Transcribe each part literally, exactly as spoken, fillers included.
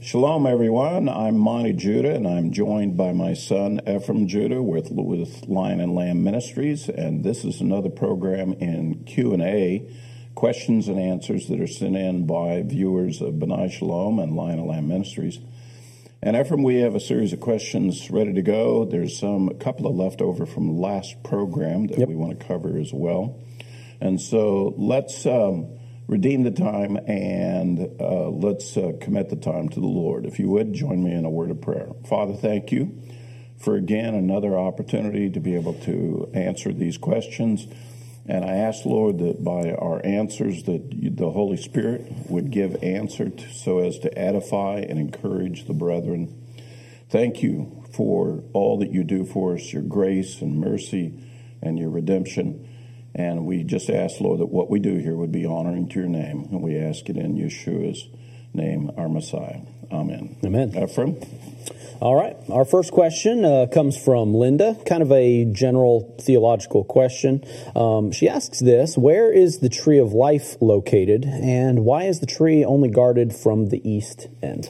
Shalom, everyone. I'm Monty Judah, and I'm joined by my son, Ephraim Judah, with, with Lion and Lamb Ministries, and this is another program in Q and A, questions and answers that are sent in by viewers of B'nai Shalom and Lion and Lamb Ministries. And Ephraim, we have a series of questions ready to go. There's some a couple of leftover from last program that yep. we want to cover as well. And so let's um, redeem the time and uh, let's uh, commit the time to the Lord. If you would, join me in a word of prayer. Father, thank you for, again, another opportunity to be able to answer these questions. And I ask, Lord, that by our answers that you, the Holy Spirit would give answer to, so as to edify and encourage the brethren. Thank you for all that you do for us, your grace and mercy and your redemption. And we just ask, Lord, that what we do here would be honoring to your name. And we ask it in Yeshua's name, our Messiah. Amen. Amen. Ephraim? All right. Our first question uh, comes from Linda, kind of a general theological question. Um, she asks this: where is the tree of life located, and why is the tree only guarded from the east end?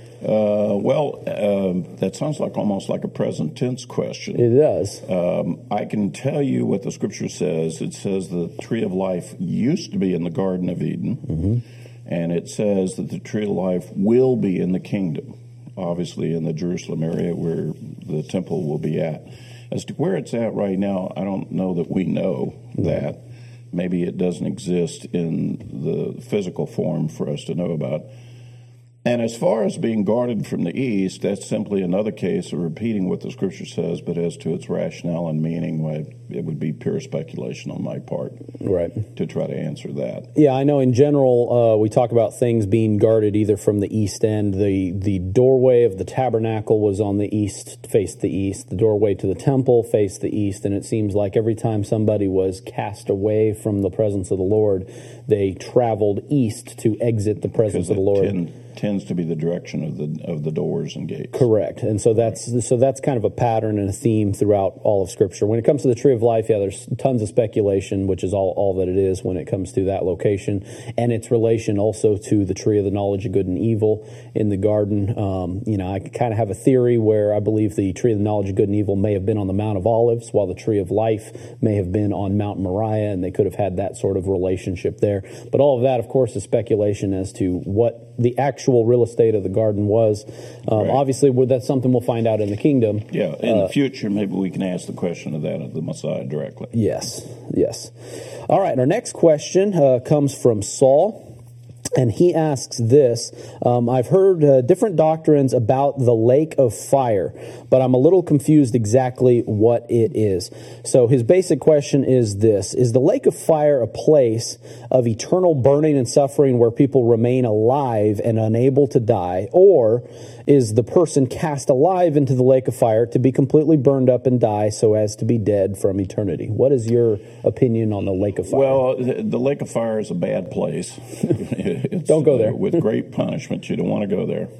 Uh, well, uh, that sounds like almost like a present tense question. It does. Um, I can tell you what the scripture says. It says the tree of life used to be in the Garden of Eden, mm-hmm. and it says that the tree of life will be in the kingdom, obviously in the Jerusalem area where the temple will be at. As to where it's at right now, I don't know that we know that. Maybe it doesn't exist in the physical form for us to know about. And as far as being guarded from the east, that's simply another case of repeating what the scripture says, but as to its rationale and meaning, well, it would be pure speculation on my part, right, to try to answer that. Yeah, I know in general uh, we talk about things being guarded either from the east end. The the doorway of the tabernacle was on the east, faced the east. The doorway to the temple faced the east, and it seems like every time somebody was cast away from the presence of the Lord, they traveled east to exit the presence of the Lord. Ten, tends to be the direction of the of the doors and gates. Correct. And so that's so that's kind of a pattern and a theme throughout all of Scripture. When it comes to the tree of life, yeah, there's tons of speculation, which is all, all that it is when it comes to that location, and its relation also to the tree of the knowledge of good and evil in the garden. Um, you know, I kind of have a theory where I believe the tree of the knowledge of good and evil may have been on the Mount of Olives, while the tree of life may have been on Mount Moriah, and they could have had that sort of relationship there. But all of that, of course, is speculation as to what the actual real estate of the garden was. Um, right. Obviously, that's something we'll find out in the kingdom. Yeah, in uh, the future, maybe we can ask the question of that of the Messiah directly. Yes, yes. All right, our next question uh, comes from Saul. And he asks this: um, I've heard uh, different doctrines about the lake of fire, but I'm a little confused exactly what it is. So his basic question is this: is the lake of fire a place of eternal burning and suffering where people remain alive and unable to die? Or is the person cast alive into the lake of fire to be completely burned up and die so as to be dead from eternity? What is your opinion on the lake of fire? Well, the, the lake of fire is a bad place. It's, don't go there. Uh, with great punishment. You don't want to go there.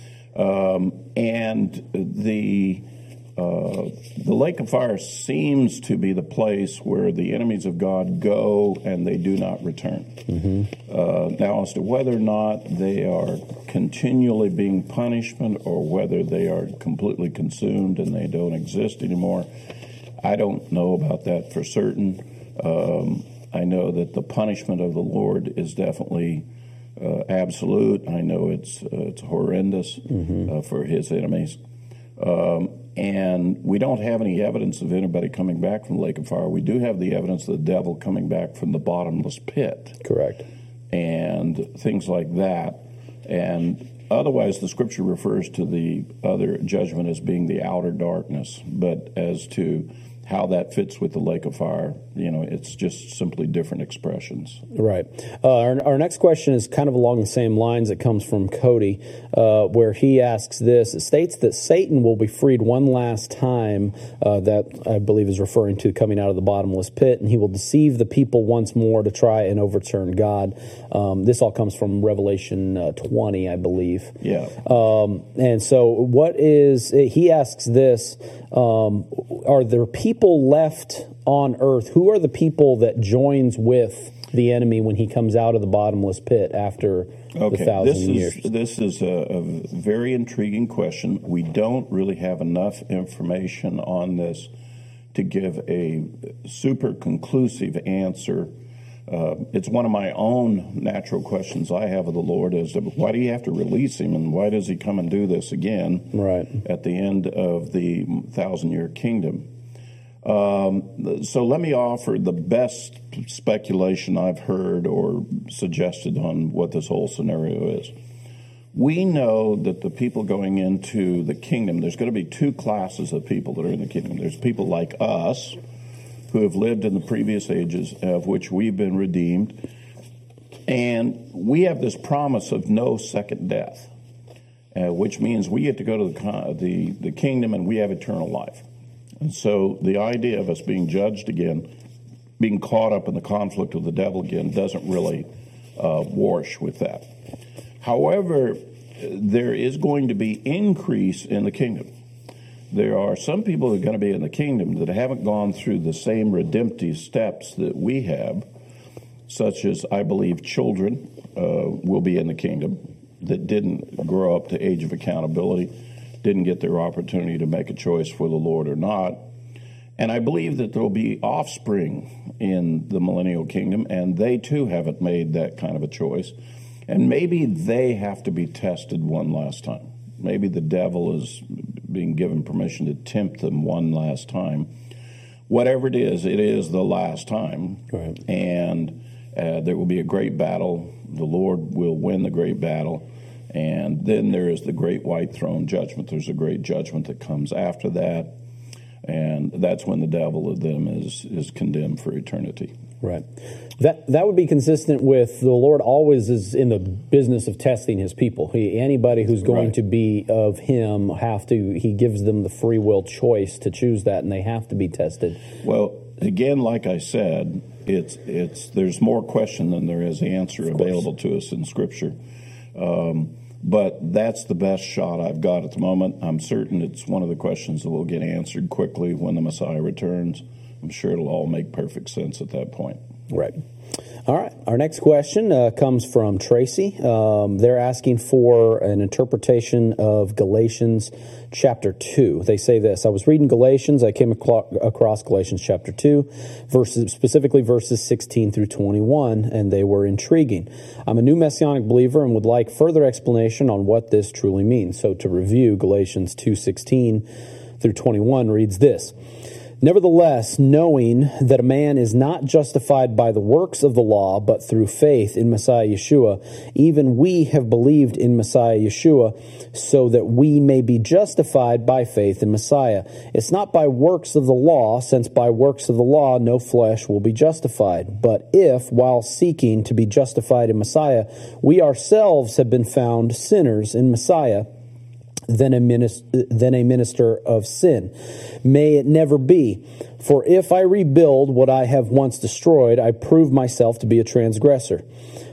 Um, and the uh, the lake of fire seems to be the place where the enemies of God go and they do not return. Mm-hmm. Uh, now, as to whether or not they are continually being punishment or whether they are completely consumed and they don't exist anymore, I don't know about that for certain. Um, I know that the punishment of the Lord is definitely Uh, absolute. I know it's uh, it's horrendous mm-hmm. uh, for his enemies. Um, and we don't have any evidence of anybody coming back from the lake of fire. We do have the evidence of the devil coming back from the bottomless pit. Correct. And things like that. And otherwise, the scripture refers to the other judgment as being the outer darkness. But as to how that fits with the lake of fire, you know, it's just simply different expressions. Right. Uh, our, our next question is kind of along the same lines. It comes from Cody, uh, where he asks this. It states that Satan will be freed one last time, uh, that I believe is referring to coming out of the bottomless pit, and he will deceive the people once more to try and overturn God. Um, this all comes from Revelation uh, twenty, I believe. Yeah. Um, and so what is, he asks this, um, are there people left on earth? Who are the people that joins with the enemy when he comes out of the bottomless pit after okay, the thousand this years? Is, this is a, a very intriguing question. We don't really have enough information on this to give a super conclusive answer. Uh, it's one of my own natural questions I have of the Lord is, why do you have to release him, and why does he come and do this again right. at the end of the thousand-year kingdom? Um, so let me offer the best speculation I've heard or suggested on what this whole scenario is. We know that the people going into the kingdom, there's going to be two classes of people that are in the kingdom. There's people like us who have lived in the previous ages, of which we've been redeemed, and we have this promise of no second death, uh, which means we get to go to the, the, the kingdom and we have eternal life. And so the idea of us being judged again, being caught up in the conflict of the devil again, doesn't really uh, wash with that. However, there is going to be increase in the kingdom. There are some people who are going to be in the kingdom that haven't gone through the same redemptive steps that we have, such as, I believe, children uh, will be in the kingdom that didn't grow up to age of accountability, didn't get their opportunity to make a choice for the Lord or not. And I believe that there will be offspring in the millennial kingdom, and they too haven't made that kind of a choice. And maybe they have to be tested one last time. Maybe the devil is being given permission to tempt them one last time. Whatever it is, it is the last time. Right. And uh, there will be a great battle. The Lord will win the great battle. And then there is the great white throne judgment. There's a great judgment that comes after that. And that's when the devil of them is, is condemned for eternity. Right. That that would be consistent with the Lord always is in the business of testing his people. He, anybody who's going right. to be of him have to, he gives them the free will choice to choose that, and they have to be tested. Well, again, like I said, it's it's there's more question than there is answer available to us in Scripture. Um, but that's the best shot I've got at the moment. I'm certain it's one of the questions that will get answered quickly when the Messiah returns. I'm sure it'll all make perfect sense at that point. Right. All right. Our next question uh, comes from Tracy. Um, they're asking for an interpretation of Galatians chapter two. They say this: I was reading Galatians. I came aclo- across Galatians chapter two, verses, specifically verses sixteen through twenty-one, and they were intriguing. I'm a new Messianic believer and would like further explanation on what this truly means. So to review, Galatians two sixteen through twenty-one reads this: Nevertheless, knowing that a man is not justified by the works of the law, but through faith in Messiah Yeshua, even we have believed in Messiah Yeshua, so that we may be justified by faith in Messiah. It's not by works of the law, since by works of the law no flesh will be justified. But if, while seeking to be justified in Messiah, we ourselves have been found sinners in Messiah, Than a, minister, than a minister of sin. May it never be. For if I rebuild what I have once destroyed, I prove myself to be a transgressor.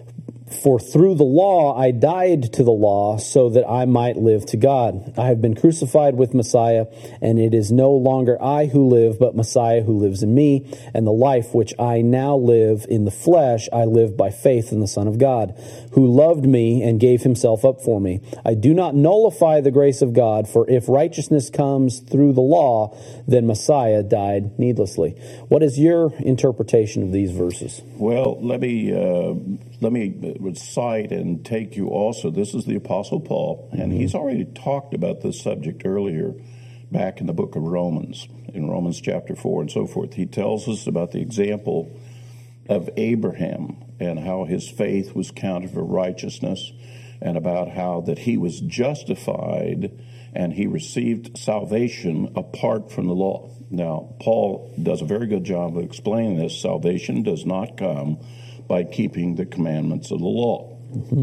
For through the law I died to the law so that I might live to God. I have been crucified with Messiah, and it is no longer I who live, but Messiah who lives in me. And the life which I now live in the flesh, I live by faith in the Son of God, who loved me and gave himself up for me. I do not nullify the grace of God, for if righteousness comes through the law, then Messiah died needlessly. What is your interpretation of these verses? Well, let me uh, let me recite and take you also. This is the Apostle Paul, and mm-hmm. he's already talked about this subject earlier back in the book of Romans, in Romans chapter four and so forth. He tells us about the example of Abraham and how his faith was counted for righteousness, and about how that he was justified and he received salvation apart from the law. Now, Paul does a very good job of explaining this. Salvation does not come by keeping the commandments of the law. Mm-hmm.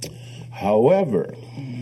However,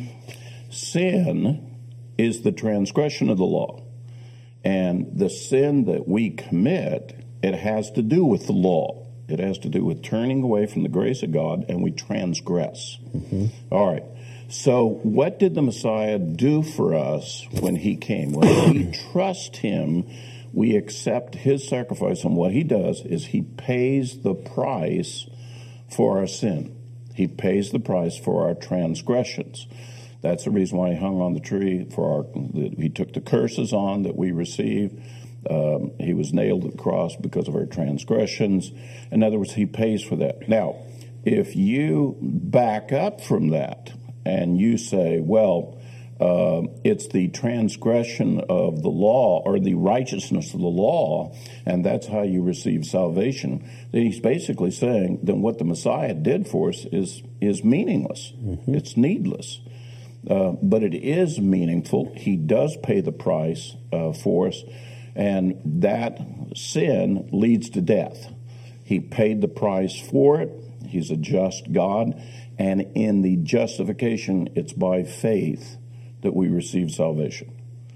sin is the transgression of the law. And the sin that we commit, it has to do with the law. It has to do with turning away from the grace of God, and we transgress. Mm-hmm. All right. So what did the Messiah do for us when he came? When we trust him we accept his sacrifice, and what he does is he pays the price for our sin. He pays the price for our transgressions. That's the reason why he hung on the tree. For our, he took the curses on that we received. Um, he was nailed to the cross because of our transgressions. In other words, he pays for that. Now, if you back up from that and you say, well, uh, it's the transgression of the law or the righteousness of the law, and that's how you receive salvation, then he's basically saying then what the Messiah did for us is, is meaningless. Mm-hmm. It's needless. Uh, but it is meaningful. He does pay the price uh, for us, and that sin leads to death. He paid the price for it. He's a just God, and in the justification, it's by faith that we receive salvation.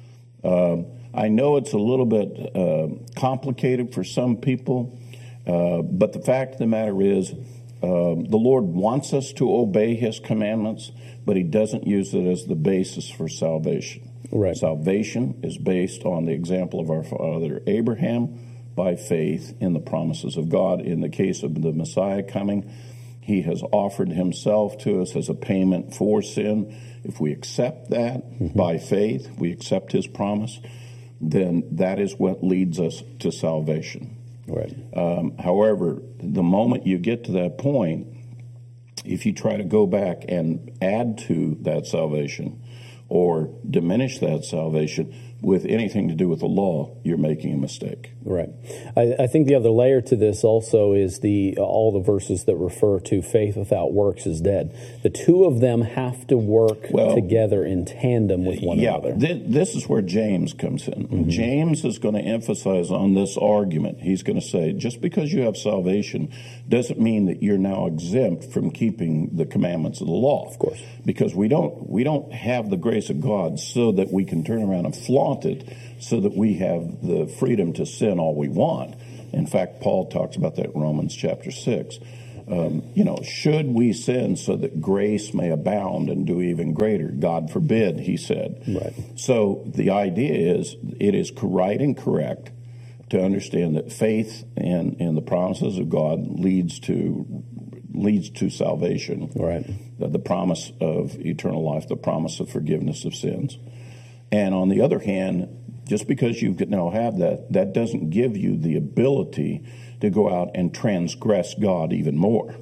Uh, I know it's a little bit uh, complicated for some people, uh, but the fact of the matter is, uh, the Lord wants us to obey his commandments, but he doesn't use it as the basis for salvation. Right. Salvation is based on the example of our father Abraham by faith in the promises of God. In the case of the Messiah coming, he has offered himself to us as a payment for sin. If we accept that mm-hmm. by faith, we accept his promise, then that is what leads us to salvation. Right. Um, however, the moment you get to that point, if you try to go back and add to that salvation or diminish that salvation with anything to do with the law, you're making a mistake. Right. I, I think the other layer to this also is the uh, all the verses that refer to faith without works is dead. The two of them have to work well, together in tandem with one yeah, another. Th- this is where James comes in. Mm-hmm. James is going to emphasize on this argument. He's going to say, just because you have salvation doesn't mean that you're now exempt from keeping the commandments of the law. Of course. Because we don't we don't have the grace of God so that we can turn around and flaunt it so that we have the freedom to sin all we want. In fact, Paul talks about that in Romans chapter six. Um, you know, should we sin so that grace may abound and do even greater? God forbid, he said. Right. So the idea is it is right and correct to understand that faith in, in the promises of God leads to leads to salvation. Right. The, the promise of eternal life, the promise of forgiveness of sins. And on the other hand, just because you now have that, that doesn't give you the ability to go out and transgress God even more.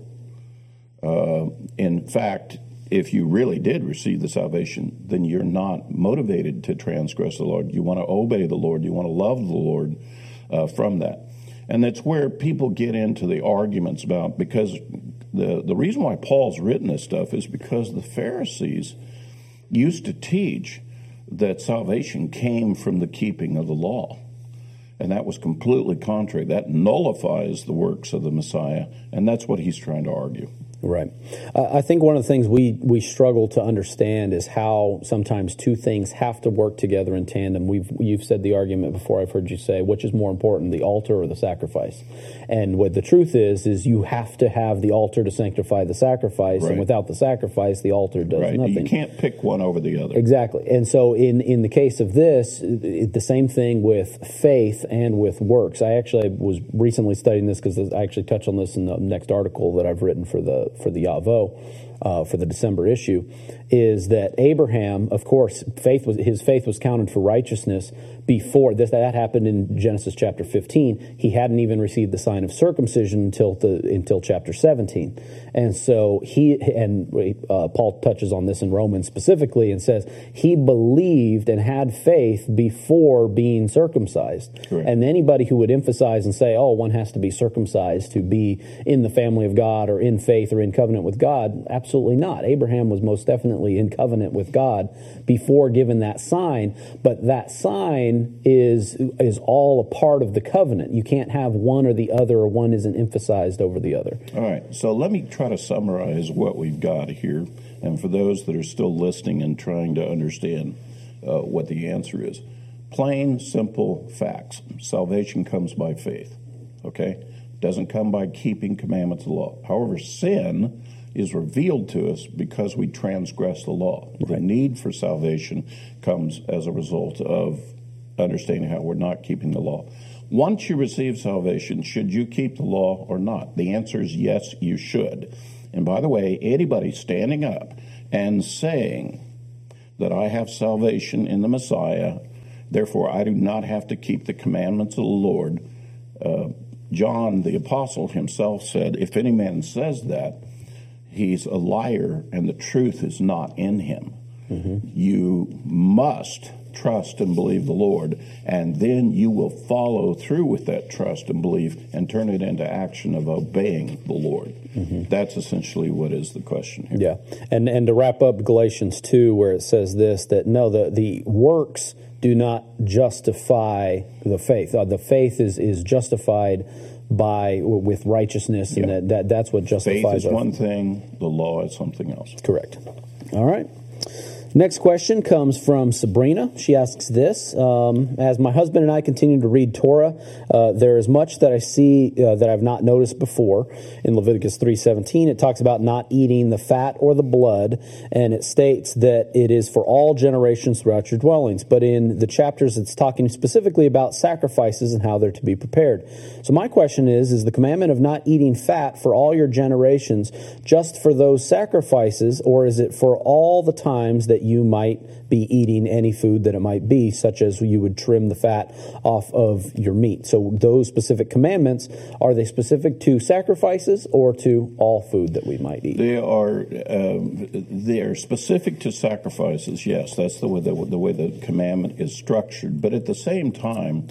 Uh, in fact, if you really did receive the salvation, then you're not motivated to transgress the Lord. You want to obey the Lord. You want to love the Lord uh, from that. And that's where people get into the arguments about, because the, the reason why Paul's written this stuff is because the Pharisees used to teach that salvation came from the keeping of the law. And that was completely contrary. That nullifies the works of the Messiah, and that's what he's trying to argue. Right. Uh, I think one of the things we, we struggle to understand is how sometimes two things have to work together in tandem. We've You've said the argument before, I've heard you say, which is more important, the altar or the sacrifice? And what the truth is, is you have to have the altar to sanctify the sacrifice, right. and without the sacrifice, the altar does right. nothing. You can't pick one over the other. Exactly. And so in, in the case of this, it, the same thing with faith and with works. I actually was recently studying this because I actually touch on this in the next article that I've written for the for the Yavo, uh, for the December issue, is that Abraham, of course, faith was his faith was counted for righteousness before this. That happened in Genesis chapter fifteen. He hadn't even received the sign of circumcision until the until chapter seventeen, and so he and uh, Paul touches on this in Romans specifically and says he believed and had faith before being circumcised. Correct. And anybody who would emphasize and say, "Oh, one has to be circumcised to be in the family of God or in faith or in covenant with God," absolutely not. Abraham was most definitely in covenant with God before given that sign, but that sign is is all a part of the covenant. You can't have one or the other, or one isn't emphasized over the other. All right, so let me try to summarize what we've got here, and for those that are still listening and trying to understand uh, what the answer is. Plain, simple facts. Salvation comes by faith, okay? Doesn't come by keeping commandments of the law. However, sin is revealed to us because we transgress the law. Right. The need for salvation comes as a result of understanding how we're not keeping the law. Once you receive salvation, should you keep the law or not? The answer is yes, you should. And by the way, anybody standing up and saying that I have salvation in the Messiah, therefore I do not have to keep the commandments of the Lord, uh, John the Apostle himself said, if any man says that, he's a liar and the truth is not in him. Mm-hmm. You must trust and believe the Lord, and then you will follow through with that trust and belief and turn it into action of obeying the Lord. Mm-hmm. That's essentially what is the question here. Yeah, and and to wrap up Galatians two, where it says this, that no, the, the works do not justify the faith. Uh, the faith is, is justified by with righteousness, and yeah. that, that that's what justifies. Faith is our, one thing, the law is something else. Correct. All right. Next question comes from Sabrina. She asks this, um, as my husband and I continue to read Torah, uh, there is much that I see uh, that I've not noticed before. In Leviticus three seventeen, it talks about not eating the fat or the blood, and it states that it is for all generations throughout your dwellings. But in the chapters, it's talking specifically about sacrifices and how they're to be prepared. So my question is, is the commandment of not eating fat for all your generations just for those sacrifices, or is it for all the times that you might be eating any food that it might be, such as you would trim the fat off of your meat? So those specific commandments, are they specific to sacrifices or to all food that we might eat? They are uh, they are specific to sacrifices, yes. That's the way the, the way the commandment is structured. But at the same time,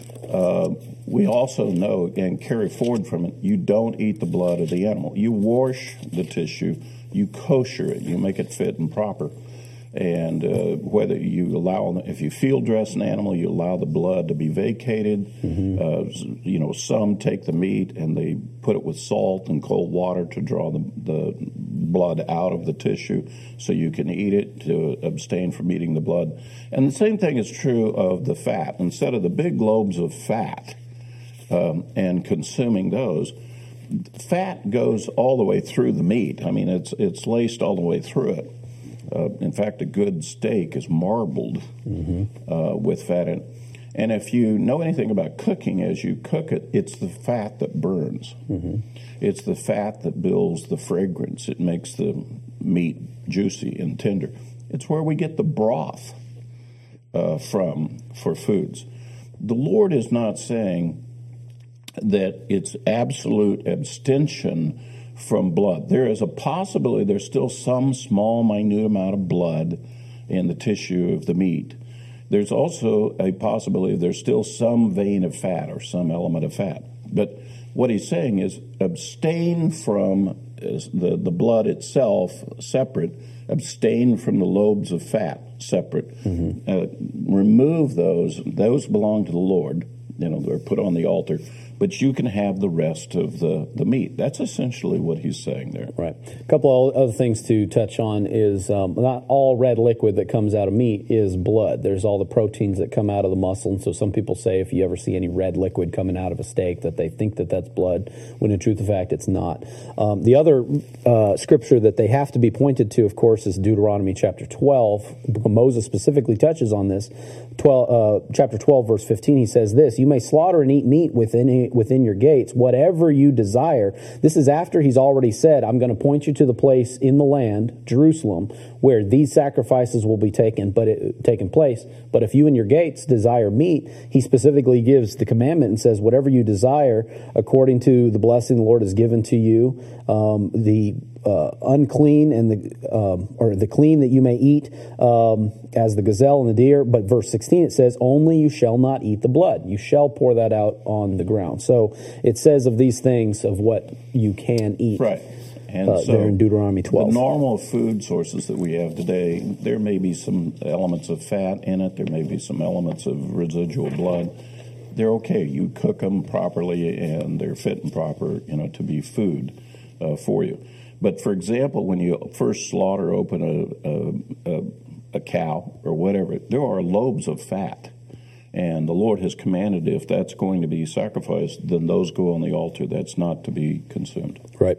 uh, we also know and carry forward from it, you don't eat the blood of the animal. You wash the tissue, you kosher it, you make it fit and proper. And uh, whether you allow, if you field dress an animal, you allow the blood to be vacated. Mm-hmm. Uh, you know, some take the meat and they put it with salt and cold water to draw the, the blood out of the tissue so you can eat it, to abstain from eating the blood. And the same thing is true of the fat. Instead of the big globes of fat um, and consuming those, fat goes all the way through the meat. I mean, it's it's laced all the way through it. Uh, in fact, a good steak is marbled mm-hmm. uh, with fat in it. And if you know anything about cooking, as you cook it, it's the fat that burns. Mm-hmm. It's the fat that builds the fragrance. It makes the meat juicy and tender. It's where we get the broth uh, from for foods. The Lord is not saying that it's absolute abstention from blood. There is a possibility there's still some small, minute amount of blood in the tissue of the meat. There's also a possibility there's still some vein of fat or some element of fat. But what he's saying is abstain from the, the blood itself separate, abstain from the lobes of fat separate. Mm-hmm. Uh, remove those. Those belong to the Lord. You know, they're put on the altar. But you can have the rest of the, the meat. That's essentially what he's saying there. Right. A couple of other things to touch on is um, not all red liquid that comes out of meat is blood. There's all the proteins that come out of the muscle. And so some people say if you ever see any red liquid coming out of a steak that they think that that's blood, when in truth of fact it's not. Um, the other uh, scripture that they have to be pointed to, of course, is Deuteronomy chapter twelve. Moses specifically touches on this. twelve, uh, chapter twelve, verse fifteen, he says this, "You may slaughter and eat meat within within your gates, whatever you desire." This is after he's already said, I'm going to point you to the place in the land, Jerusalem, where these sacrifices will be taken, but it, taken place. But if you in your gates desire meat, he specifically gives the commandment and says, whatever you desire, according to the blessing the Lord has given to you, um, the uh, unclean and the um, or the clean that you may eat, um, as the gazelle and the deer. But verse sixteen, it says, only you shall not eat the blood. You shall pour that out on the ground. So it says of these things of what you can eat. Right. And uh, so there in Deuteronomy twelve. The normal food sources that we have today, there may be some elements of fat in it. There may be some elements of residual blood. They're okay. You cook them properly, and they're fit and proper, you know, to be food uh, for you. But for example, when you first slaughter open a, a, a, a cow or whatever, there are lobes of fat. And the Lord has commanded if that's going to be sacrificed, then those go on the altar. That's not to be consumed. Right.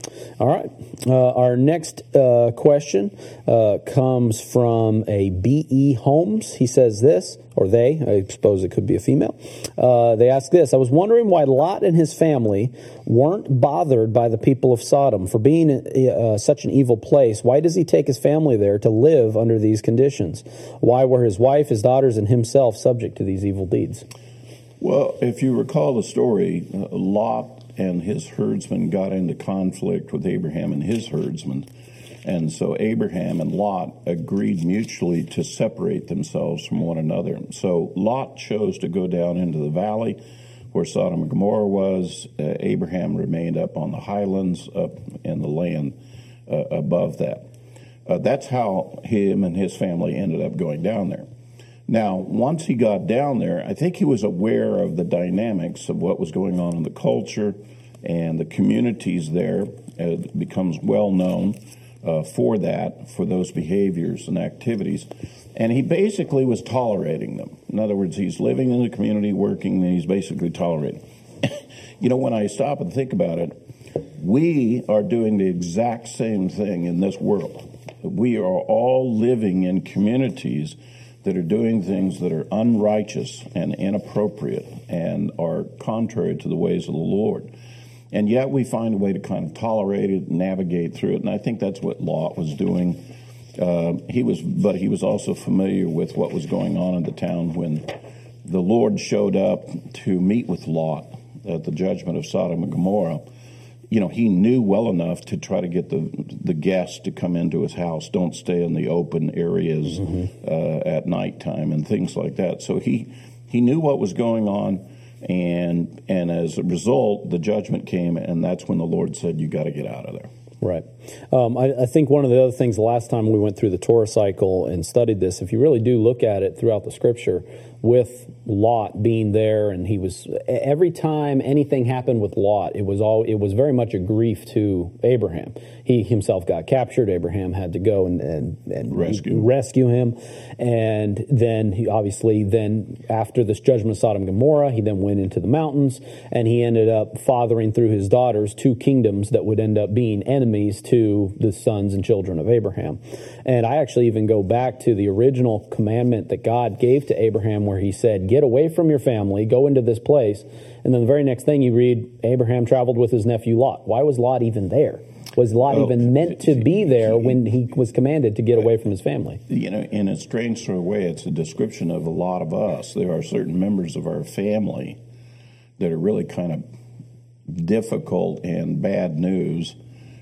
All right. Uh, our next uh, question uh, comes from a B E Holmes. He says this, or they, I suppose it could be a female. Uh, they ask this: I was wondering why Lot and his family weren't bothered by the people of Sodom for being uh, such an evil place. Why does he take his family there to live under these conditions? Why were his wife, his daughters, and himself subject to these evil deeds? Well, if you recall the story, uh, Lot and his herdsmen got into conflict with Abraham and his herdsmen. And so Abraham and Lot agreed mutually to separate themselves from one another. So Lot chose to go down into the valley where Sodom and Gomorrah was. Uh, Abraham remained up on the highlands, up in the land uh, above that. Uh, that's how him and his family ended up going down there. Now, once he got down there, I think he was aware of the dynamics of what was going on in the culture and the communities there. It becomes well known uh, for that, for those behaviors and activities. And he basically was tolerating them. In other words, he's living in the community, working, and he's basically tolerating. You know, when I stop and think about it, we are doing the exact same thing in this world. We are all living in communities that are doing things that are unrighteous and inappropriate and are contrary to the ways of the Lord. And yet we find a way to kind of tolerate it, navigate through it. And I think that's what Lot was doing. Uh, he was, but he was also familiar with what was going on in the town when the Lord showed up to meet with Lot at the judgment of Sodom and Gomorrah. You know, he knew well enough to try to get the the guests to come into his house. Don't stay in the open areas mm-hmm. uh, at nighttime and things like that. So he he knew what was going on, and and as a result, the judgment came, and that's when the Lord said, "You got to get out of there." Right. Um, I, I think one of the other things the last time we went through the Torah cycle and studied this, if you really do look at it throughout the Scripture, with Lot being there, and he was every time anything happened with Lot, it was all it was very much a grief to Abraham. He himself got captured. Abraham had to go and and, and rescue rescue him, and then he obviously then after this judgment of Sodom and Gomorrah, he then went into the mountains, and he ended up fathering through his daughters two kingdoms that would end up being enemies to the sons and children of Abraham. And I actually even go back to the original commandment that God gave to Abraham, where he said, get away from your family, go into this place. And then the very next thing you read, Abraham traveled with his nephew Lot. Why was Lot even there? Was Lot well, even meant to be there when he was commanded to get away from his family? You know, in a strange sort of way, it's a description of a lot of us. There are certain members of our family that are really kind of difficult and bad news,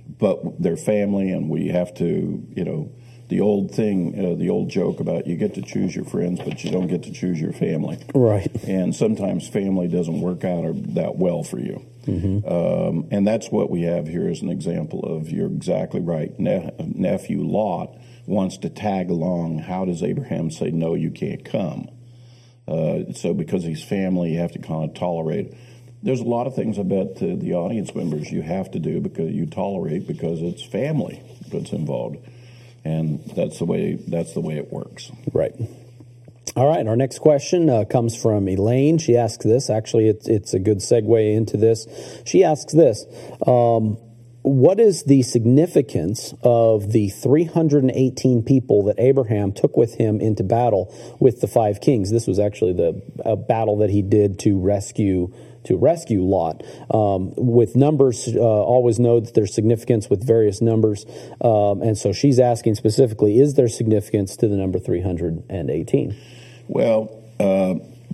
but they're family, and we have to, you know, the old thing, uh, the old joke about you get to choose your friends, but you don't get to choose your family. Right. And sometimes family doesn't work out that well for you. Mm-hmm. Um, and that's what we have here as an example of, you're exactly right. Ne- nephew Lot wants to tag along. How does Abraham say, no, you can't come? Uh, so because he's family, you have to kind of tolerate. There's a lot of things I bet to the audience members you have to do because you tolerate because it's family that's involved. And that's the way that's the way it works. Right. All right. Our next question uh, comes from Elaine. She asks this. Actually, it's it's a good segue into this. She asks this: um, what is the significance of the three hundred eighteen people that Abraham took with him into battle with the five kings? This was actually the a battle that he did to rescue. to rescue Lot. Um, with numbers, uh, always know that there's significance with various numbers. Um, and so she's asking specifically, is there significance to the number three hundred eighteen? Well, uh,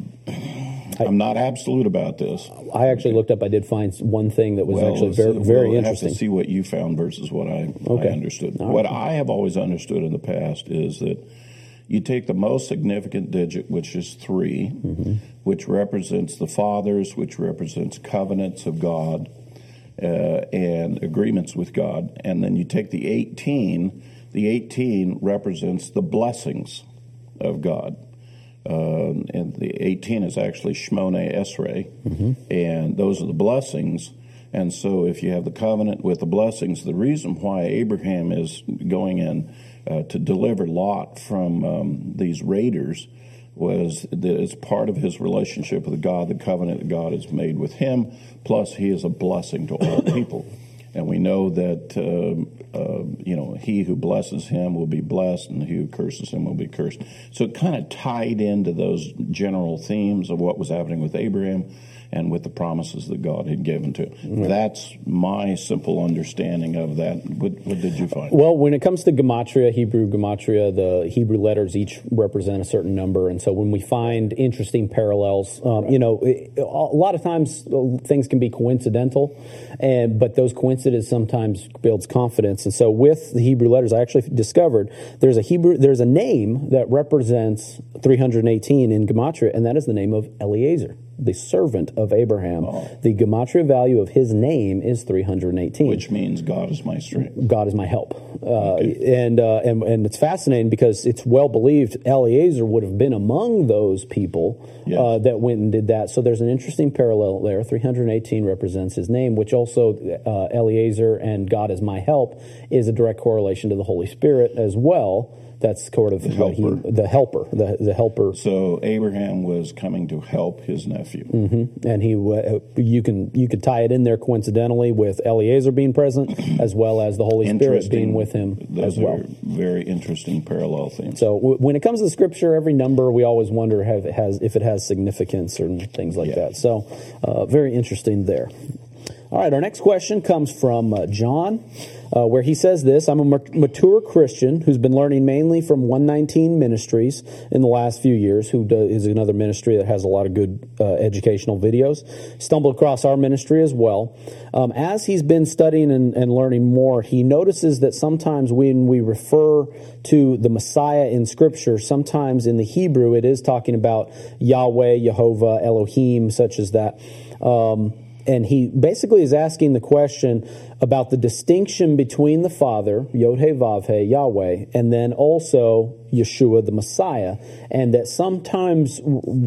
I'm not absolute about this. I actually looked up, I did find one thing that was well, actually very, very we'll interesting. Have to see what you found versus what I, okay. I understood. All what right. I have always understood in the past is that you take the most significant digit, which is three, mm-hmm. which represents the fathers, which represents covenants of God uh, and agreements with God. And then you take the eighteen. The eighteen represents the blessings of God. Um, and the eighteen is actually Shmoneh Esrei. Mm-hmm. And those are the blessings. And so if you have the covenant with the blessings, the reason why Abraham is going in Uh, to deliver Lot from um, these raiders was that it's part of his relationship with God, the covenant that God has made with him, plus he is a blessing to all people. And we know that, uh, uh, you know, he who blesses him will be blessed, and he who curses him will be cursed. So it kind of tied into those general themes of what was happening with Abraham and with the promises that God had given to him. Mm-hmm. That's my simple understanding of that. What, what did you find? Well, when it comes to gematria, Hebrew gematria, the Hebrew letters each represent a certain number. And so when we find interesting parallels, um, right. you know, it, a lot of times things can be coincidental, and but those coincidences sometimes builds confidence. And so with the Hebrew letters, I actually discovered there's a Hebrew, there's a name that represents three hundred eighteen in gematria, and that is the name of Eliezer, the servant of Abraham. Oh. The gematria value of his name is three hundred eighteen. Which means God is my strength. God is my help. Uh, okay. and, uh, and and it's fascinating because it's well believed Eliezer would have been among those people yes. uh, that went and did that. So there's an interesting parallel there. three hundred eighteen represents his name, which also uh, Eliezer and God is my help is a direct correlation to the Holy Spirit as well. That's sort of the helper. He, the helper, the, the helper. So Abraham was coming to help his nephew, mm-hmm. and he uh, you can you could tie it in there coincidentally with Eliezer being present, as well as the Holy Spirit being with him Those as well. Are very interesting parallel themes. So w- when it comes to the Scripture, every number we always wonder if it has if it has significance or things like yeah. that. So uh, very interesting there. All right, our next question comes from uh, John, uh, where he says this: I'm a mature Christian who's been learning mainly from one nineteen Ministries in the last few years, who do, is another ministry that has a lot of good uh, educational videos. Stumbled across our ministry as well. Um, as he's been studying and, and learning more, he notices that sometimes when we refer to the Messiah in Scripture, sometimes in the Hebrew it is talking about Yahweh, Jehovah, Elohim, such as that. Um, And he basically is asking the question about the distinction between the Father, Yod-Heh-Vav-Heh, Yahweh, and then also Yeshua, the Messiah, and that sometimes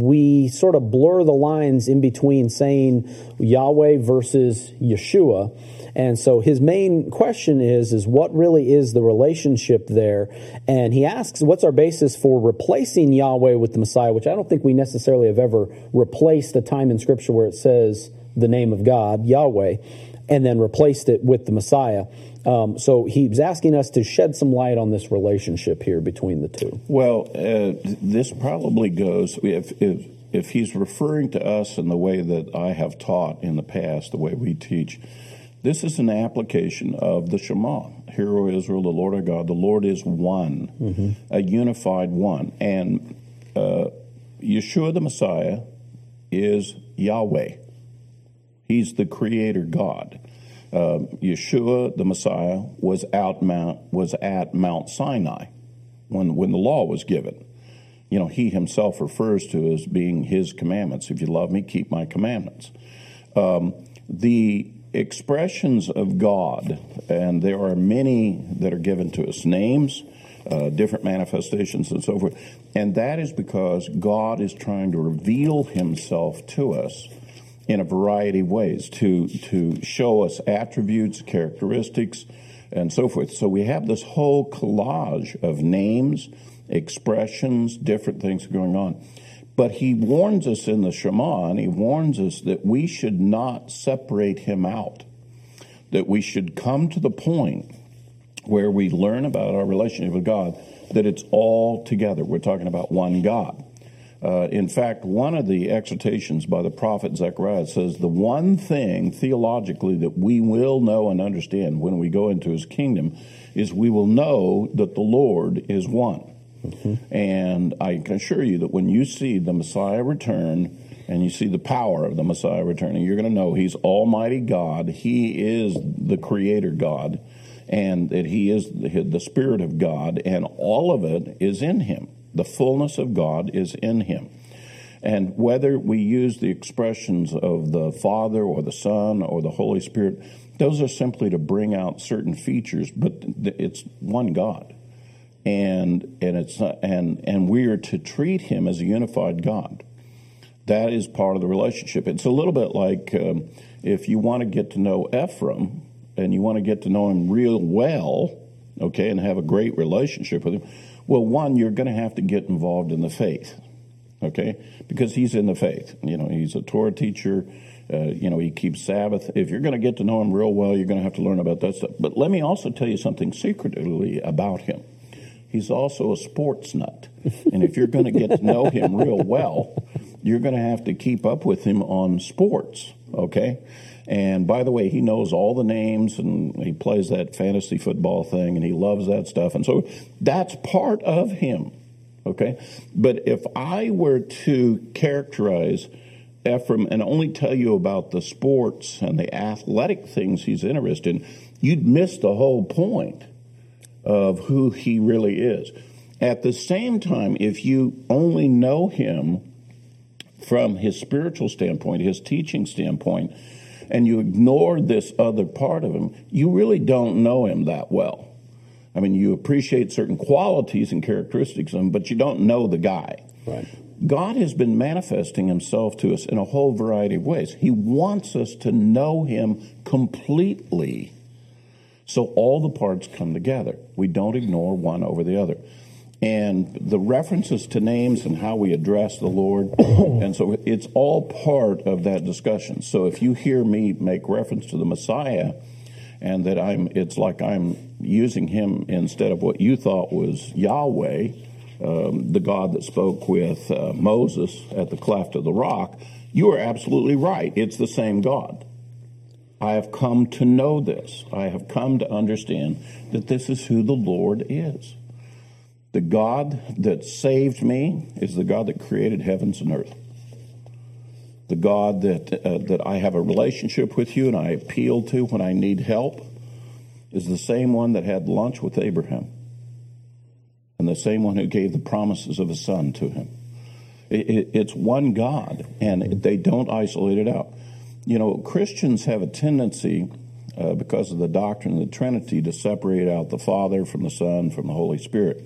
we sort of blur the lines in between saying Yahweh versus Yeshua. And so his main question is, is what really is the relationship there? And he asks, what's our basis for replacing Yahweh with the Messiah, which I don't think we necessarily have ever replaced a time in Scripture where it says the name of God, Yahweh, and then replaced it with the Messiah. Um, so he's asking us to shed some light on this relationship here between the two. Well, uh, this probably goes, if, if if he's referring to us in the way that I have taught in the past, the way we teach, this is an application of the Shema. Hear, O Israel, the Lord our God, the Lord is one, mm-hmm. a unified one. And uh, Yeshua the Messiah is Yahweh. He's the Creator God. Uh, Yeshua, the Messiah, was out Mount was at Mount Sinai when when the law was given. You know, he himself refers to as being his commandments. If you love me, keep my commandments. Um, the expressions of God, and there are many that are given to us, names, uh, different manifestations, and so forth. And that is because God is trying to reveal himself to us in a variety of ways, to to show us attributes, characteristics, and so forth. So we have this whole collage of names, expressions, different things going on. But he warns us in the Shema, and he warns us that we should not separate him out, that we should come to the point where we learn about our relationship with God, that it's all together. We're talking about one God. Uh, in fact, one of the exhortations by the prophet Zechariah says the one thing theologically that we will know and understand when we go into his kingdom is we will know that the Lord is one. Mm-hmm. And I can assure you that when you see the Messiah return and you see the power of the Messiah returning, you're going to know he's Almighty God. He is the Creator God, and that he is the, the Spirit of God, and all of it is in him. The fullness of God is in him. And whether we use the expressions of the Father or the Son or the Holy Spirit, those are simply to bring out certain features, but it's one God. And and it's and and we are to treat him as a unified God. That is part of the relationship. It's a little bit like um, if you want to get to know Ephraim and you want to get to know him real well, okay, and have a great relationship with him. Well, one, you're going to have to get involved in the faith, okay, because he's in the faith. You know, he's a Torah teacher, Uh, you know, he keeps Sabbath. If you're going to get to know him real well, you're going to have to learn about that stuff. But let me also tell you something secretly about him. He's also a sports nut. And if you're going to get to know him real well, you're going to have to keep up with him on sports, okay? And by the way, he knows all the names, and he plays that fantasy football thing, and he loves that stuff. And so that's part of him, okay? But if I were to characterize Ephraim and only tell you about the sports and the athletic things he's interested in, you'd miss the whole point of who he really is. At the same time, if you only know him from his spiritual standpoint, his teaching standpoint, and you ignore this other part of him, you really don't know him that well. I mean, you appreciate certain qualities and characteristics of him, but you don't know the guy. Right. God has been manifesting himself to us in a whole variety of ways. He wants us to know him completely, so all the parts come together. We don't ignore one over the other. And the references to names and how we address the Lord, and so it's all part of that discussion. So if you hear me make reference to the Messiah, and that I'm, it's like I'm using him instead of what you thought was Yahweh, um, the God that spoke with uh, Moses at the cleft of the rock, you are absolutely right. It's the same God. I have come to know this. I have come to understand that this is who the Lord is. The God that saved me is the God that created heavens and earth. The God that uh, that I have a relationship with you and I appeal to when I need help is the same one that had lunch with Abraham and the same one who gave the promises of a son to him. It, it, it's one God, and they don't isolate it out. You know, Christians have a tendency, uh, because of the doctrine of the Trinity, to separate out the Father from the Son from the Holy Spirit.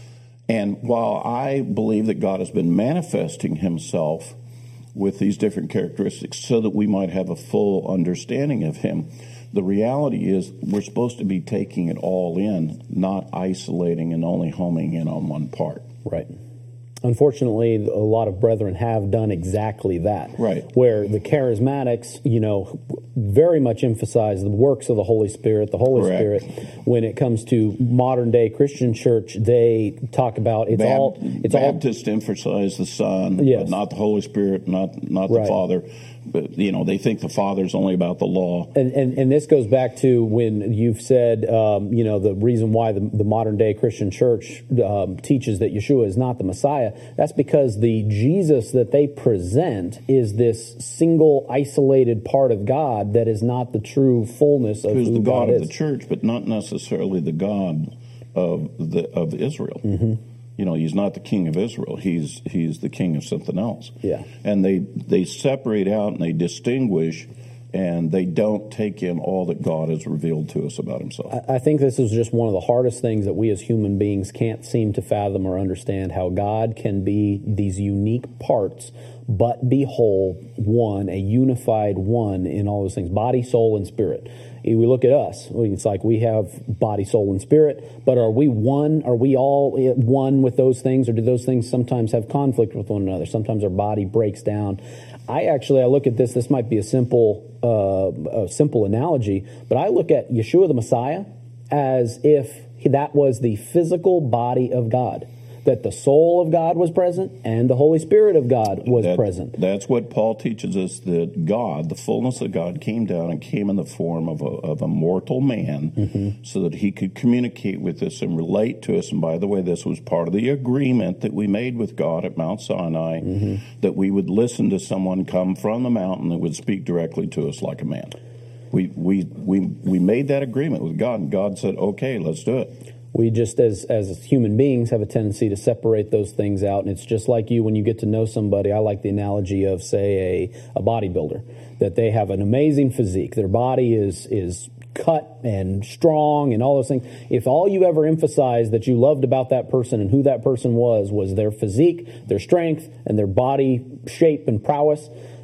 And while I believe that God has been manifesting himself with these different characteristics so that we might have a full understanding of him, the reality is we're supposed to be taking it all in, not isolating and only homing in on one part. Right. Unfortunately, a lot of brethren have done exactly that. Right. Where the charismatics, you know, very much emphasize the works of the Holy Spirit, the Holy Correct. Spirit. When it comes to modern day Christian church, they talk about it's Bab- all it's Baptists all, emphasize the Son, yes. but not the Holy Spirit, not not right. the Father. But, you know, they think the Father's only about the law. And, and and this goes back to when you've said, um, you know, the reason why the, the modern day Christian church um, teaches that Yeshua is not the Messiah. That's because the Jesus that they present is this single, isolated part of God that is not the true fullness of who's who the God, God of is. the church, but not necessarily the God of the of Israel. Mm-hmm. You know, he's not the king of Israel. He's he's the king of something else. Yeah. And they they separate out and they distinguish, and they don't take in all that God has revealed to us about himself. I think this is just one of the hardest things that we as human beings can't seem to fathom or understand, how God can be these unique parts but be whole, one, a unified one in all those things, body, soul, and spirit. We look at us, it's like we have body, soul, and spirit, but are we one? Are we all one with those things, or do those things sometimes have conflict with one another? Sometimes our body breaks down. I actually, I look at this, this might be a simple, uh, a simple analogy, but I look at Yeshua the Messiah as if that was the physical body of God, that the soul of God was present and the Holy Spirit of God was that, present. That's what Paul teaches us, that God, the fullness of God, came down and came in the form of a, of a mortal man, mm-hmm. so that he could communicate with us and relate to us. And by the way, this was part of the agreement that we made with God at Mount Sinai, mm-hmm. that we would listen to someone come from the mountain that would speak directly to us like a man. We, we, we, we made that agreement with God, and God said, okay, let's do it. We just, as as human beings, have a tendency to separate those things out. And it's just like you, when you get to know somebody. I like the analogy of, say, a, a bodybuilder, that they have an amazing physique. Their body is is cut and strong and all those things. If all you ever emphasized that you loved about that person and who that person was, was their physique, their strength, and their body shape and prowess,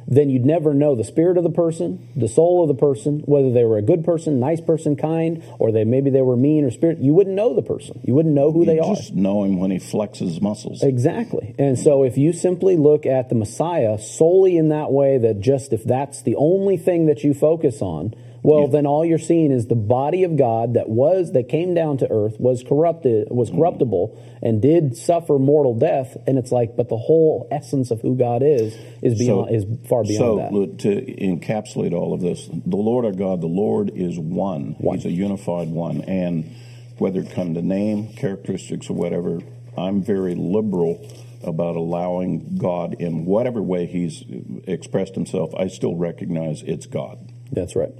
then you'd never know the spirit of the person, the soul of the person, whether they were a good person, nice person, kind, or they maybe they were mean or spirit. You wouldn't know the person. You wouldn't know who you they are. Just know him when he flexes muscles. Exactly. And so if you simply look at the Messiah solely in that way, that just if that's the only thing that you focus on, well, yeah. then all you're seeing is the body of God that was that came down to earth, was corrupted, was corruptible, mm-hmm. and did suffer mortal death. And it's like, but the whole essence of who God is is beyond, so, is far beyond so that. So to encapsulate all of this, the Lord our God, the Lord is one. one. He's a unified one, and whether it come to name, characteristics, or whatever, I'm very liberal about allowing God in whatever way He's expressed Himself. I still recognize it's God. That's right.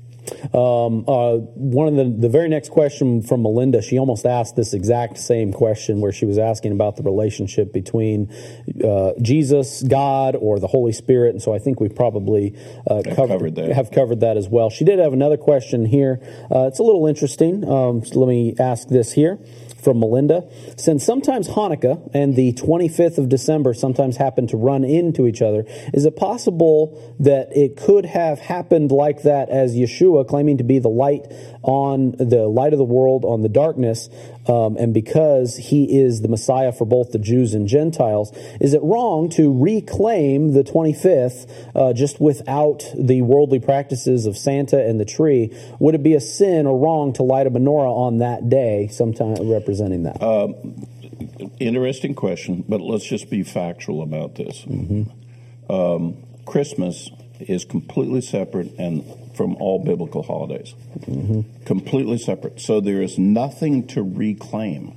Um, uh, one of the, the very next question from Melinda, she almost asked this exact same question where she was asking about the relationship between uh, Jesus, God, or the Holy Spirit. And so I think we probably uh, covered, covered that. have covered that as well. She did have another question here. Uh, it's a little interesting. Um, so let me ask this here. From Melinda, since sometimes Hanukkah and the twenty-fifth of December sometimes happen to run into each other, is it possible that it could have happened like that as Yeshua, claiming to be the light on the light of the world on the darkness, um, and because he is the Messiah for both the Jews and Gentiles, is it wrong to reclaim the twenty-fifth uh, just without the worldly practices of Santa and the tree? Would it be a sin or wrong to light a menorah on that day, sometime representing Presenting that? Uh, interesting question, but let's just be factual about this. Mm-hmm. Um, Christmas is completely separate and from all biblical holidays. Mm-hmm. Completely separate. So there is nothing to reclaim.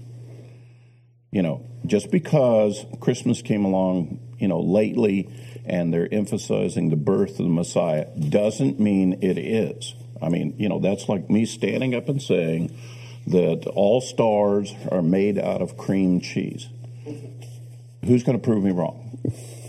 You know, just because Christmas came along, you know, lately and they're emphasizing the birth of the Messiah doesn't mean it is. I mean, you know, that's like me standing up and saying that all stars are made out of cream cheese. Who's going to prove me wrong?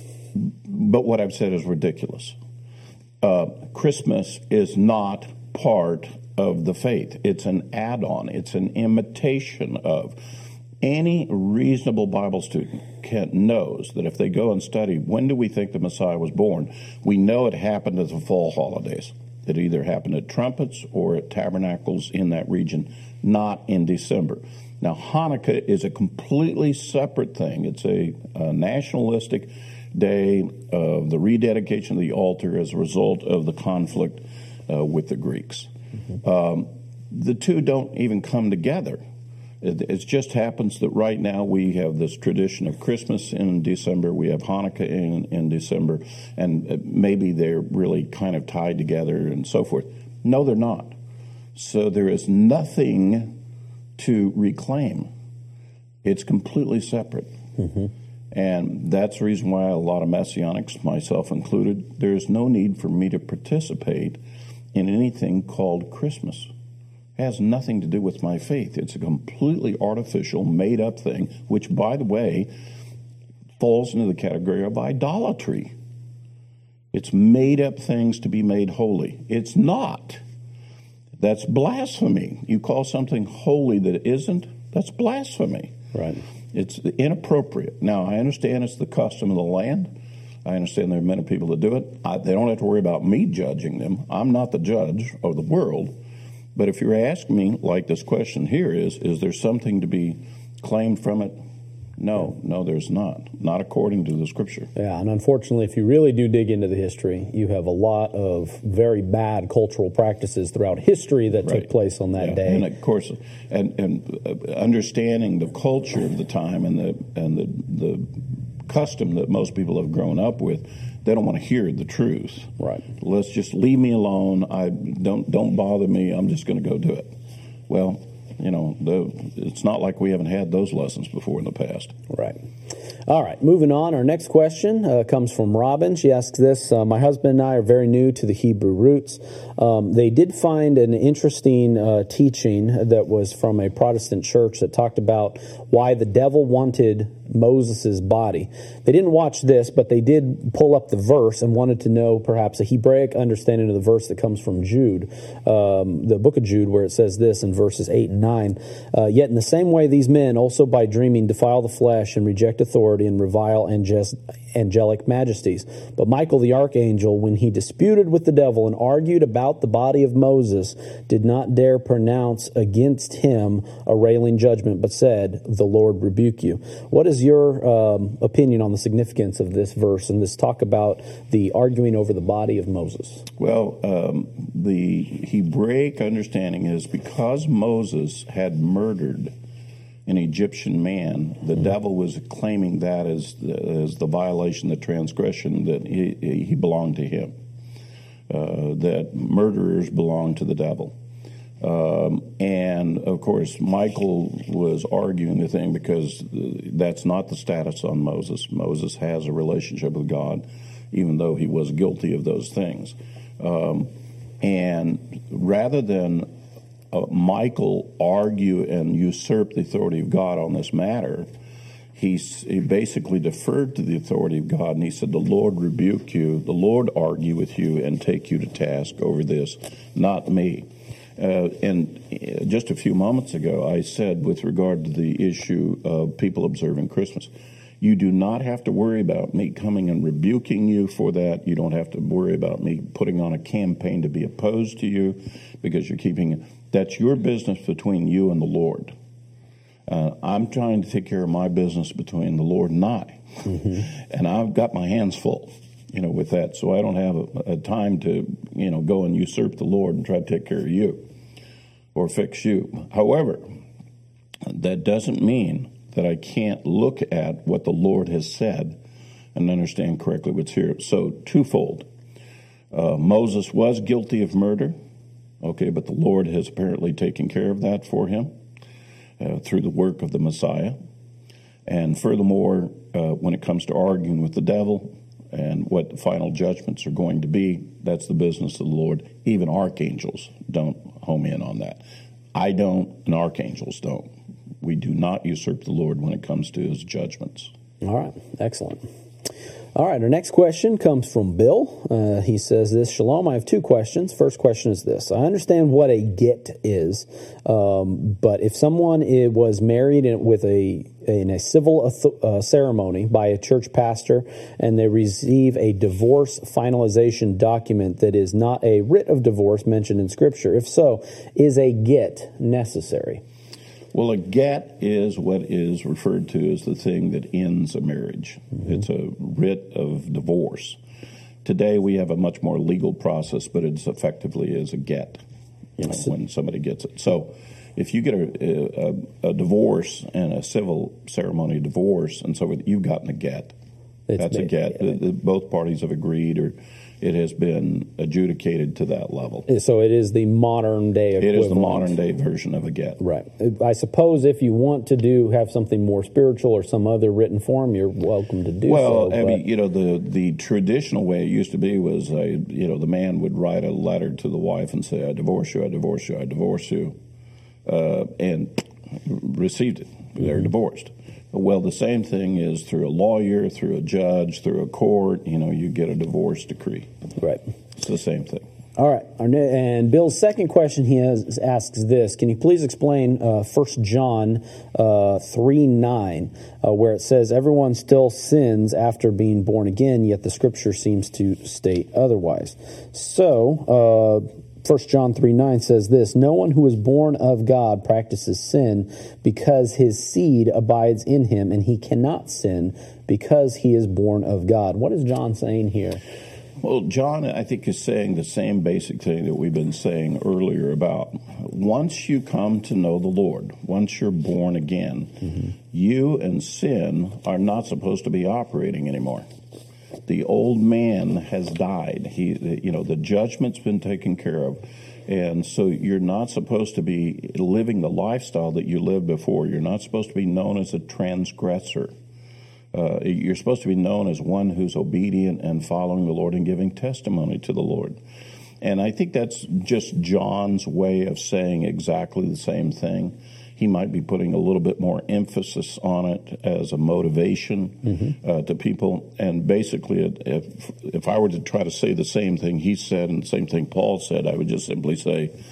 But what I've said is ridiculous. Uh, Christmas is not part of the faith. It's an add-on. It's an imitation of. Any reasonable Bible student can, knows that if they go and study, when do we think the Messiah was born? We know it happened at the fall holidays. It either happened at trumpets or at tabernacles in that region, not in December. Now, Hanukkah is a completely separate thing. It's a, a nationalistic day of the rededication of the altar as a result of the conflict uh, with the Greeks. Mm-hmm. Um, the two don't even come together. It, it just happens that right now we have this tradition of Christmas in December, we have Hanukkah in, in December, and maybe they're really kind of tied together and so forth. No, they're not. So there is nothing to reclaim. It's completely separate. Mm-hmm. And that's the reason why a lot of Messianics, myself included, there is no need for me to participate in anything called Christmas. It has nothing to do with my faith. It's a completely artificial, made-up thing, which, by the way, falls into the category of idolatry. It's made-up things to be made holy. It's not. That's blasphemy. You call something holy that isn't, that's blasphemy. Right. It's inappropriate. Now, I understand it's the custom of the land. I understand there are many people that do it. I, they don't have to worry about me judging them. I'm not the judge of the world. But if you're asking me, like this question here is, is there something to be claimed from it? No, no, there's not. Not according to the Scripture. Yeah, and unfortunately, if you really do dig into the history, you have a lot of very bad cultural practices throughout history that right. took place on that yeah. day. And of course, and, and understanding the culture of the time and the and the the custom that most people have grown up with, they don't want to hear the truth. Right. Let's just leave me alone. I don't don't bother me. I'm just going to go do it. Well, you know, the, it's not like we haven't had those lessons before in the past. Right. All right, moving on. Our next question uh, comes from Robin. She asks this, uh, my husband and I are very new to the Hebrew roots. Um, they did find an interesting uh, teaching that was from a Protestant church that talked about why the devil wanted Moses' body. They didn't watch this, but they did pull up the verse and wanted to know perhaps a Hebraic understanding of the verse that comes from Jude, um, the book of Jude, where it says this in verses eight and nine. Uh, Yet in the same way, these men also by dreaming defile the flesh and reject authority and revile anges- angelic majesties. But Michael the archangel, when he disputed with the devil and argued about the body of Moses, did not dare pronounce against him a railing judgment, but said, "The Lord rebuke you." What is your um, opinion on the significance of this verse and this talk about the arguing over the body of Moses? Well, um, the Hebraic understanding is because Moses had murdered an Egyptian man, the mm-hmm. devil was claiming that as the, as the violation, the transgression, that he, he belonged to him, uh, that murderers belong to the devil. Um, and, of course, Michael was arguing the thing because that's not the status on Moses. Moses has a relationship with God, even though he was guilty of those things. Um, and rather than uh, Michael argue and usurp the authority of God on this matter, he, he basically deferred to the authority of God, and he said, "The Lord rebuke you, the Lord argue with you and take you to task over this, not me." Uh, and just a few moments ago, I said with regard to the issue of people observing Christmas, you do not have to worry about me coming and rebuking you for that. You don't have to worry about me putting on a campaign to be opposed to you because you're keeping, that's your business between you and the Lord. Uh, I'm trying to take care of my business between the Lord and I. Mm-hmm. And I've got my hands full, you know, with that. So I don't have a, a time to, you know, go and usurp the Lord and try to take care of you or fix you. However, that doesn't mean that I can't look at what the Lord has said and understand correctly what's here. So twofold. Uh, Moses was guilty of murder, okay, but the Lord has apparently taken care of that for him uh, through the work of the Messiah. And furthermore, uh, when it comes to arguing with the devil and what the final judgments are going to be, that's the business of the Lord. Even archangels don't home in on that. I don't, and archangels don't. We do not usurp the Lord when it comes to his judgments. All right, excellent. All right, our next question comes from Bill. Uh, he says this, "Shalom, I have two questions. First question is this. I understand what a get is, um, but if someone it was married in, with a in a civil uh, ceremony by a church pastor and they receive a divorce finalization document that is not a writ of divorce mentioned in Scripture, if so, is a get necessary?" Well, a get is what is referred to as the thing that ends a marriage. Mm-hmm. It's a writ of divorce. Today we have a much more legal process, but it's effectively is a get, you know, when somebody gets it. So if you get a, a, a divorce and a civil ceremony divorce, and so you've gotten a get, it's that's made, a get. Yeah. The, the, both parties have agreed, or it has been adjudicated to that level. So it is the modern day equivalent. It is the modern day version of a get. Right. I suppose if you want to do have something more spiritual or some other written form, you're welcome to do well, so. Well, I mean, you know, the, the traditional way it used to be was, a, you know, the man would write a letter to the wife and say, "I divorce you, I divorce you, I divorce you," uh, and received it. They're mm-hmm. divorced. Well, the same thing is through a lawyer, through a judge, through a court, you know, you get a divorce decree. Right. It's the same thing. All right. And Bill's second question he has, asks this. Can you please explain uh, First John uh, three nine, uh, where it says, "Everyone still sins after being born again, yet the Scripture seems to state otherwise." So, uh, First John three nine says this, "No one who is born of God practices sin because his seed abides in him, and he cannot sin because he is born of God." What is John saying here? Well, John, I think, is saying the same basic thing that we've been saying earlier about once you come to know the Lord, once you're born again, mm-hmm. you and sin are not supposed to be operating anymore. The old man has died. He, you know, the judgment's been taken care of. And so you're not supposed to be living the lifestyle that you lived before. You're not supposed to be known as a transgressor. Uh, you're supposed to be known as one who's obedient and following the Lord and giving testimony to the Lord. And I think that's just John's way of saying exactly the same thing. He might be putting a little bit more emphasis on it as a motivation mm-hmm. uh, to people. And basically, if if I were to try to say the same thing he said and the same thing Paul said, I would just simply say,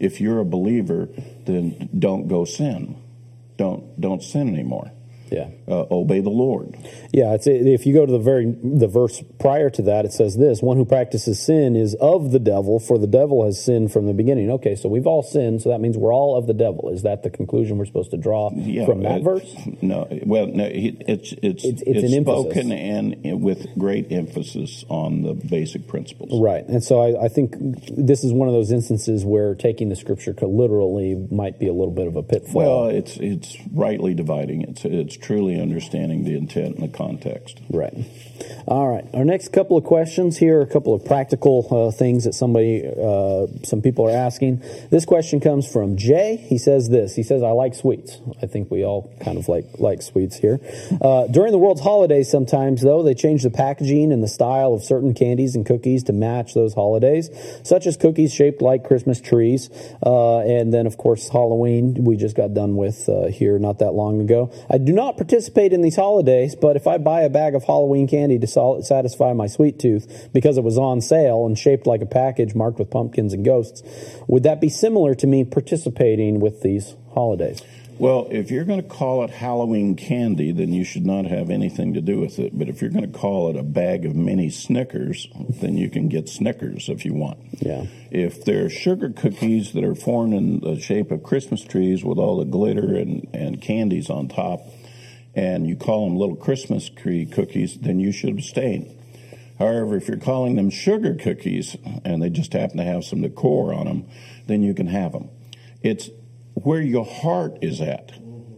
if you're a believer, then don't go sin. Don't don't sin anymore. Yeah. Uh, obey the Lord. Yeah, it's, if you go to the very the verse prior to that, it says this: one who practices sin is of the devil, for the devil has sinned from the beginning. Okay, so we've all sinned, so that means we're all of the devil. Is that the conclusion we're supposed to draw yeah, from that it, verse? No, well, no, it, it's it's it's, it's, it's an spoken emphasis. and with great emphasis on the basic principles. Right, and so I, I think this is one of those instances where taking the scripture literally might be a little bit of a pitfall. Well, it's it's rightly dividing. It's it's truly understanding the intent and the context. Right. All right. Our next couple of questions here are a couple of practical uh, things that somebody, uh, some people are asking. This question comes from Jay. He says this. He says, "I like sweets." I think we all kind of like like sweets here. Uh, during the world's holidays, sometimes though, they change the packaging and the style of certain candies and cookies to match those holidays, such as cookies shaped like Christmas trees, uh, and then of course Halloween. We just got done with uh, here not that long ago. I do not participate in these holidays, but if I buy a bag of Halloween candy to sol- satisfy my sweet tooth because it was on sale and shaped like a package marked with pumpkins and ghosts, would that be similar to me participating with these holidays? Well, if you're going to call it Halloween candy, then you should not have anything to do with it. But if you're going to call it a bag of mini Snickers, then you can get Snickers if you want. Yeah. If they're sugar cookies that are formed in the shape of Christmas trees with all the glitter and, and candies on top, and you call them little Christmas tree cookies, then you should abstain. However, if you're calling them sugar cookies and they just happen to have some decor on them, then you can have them. It's where your heart is at.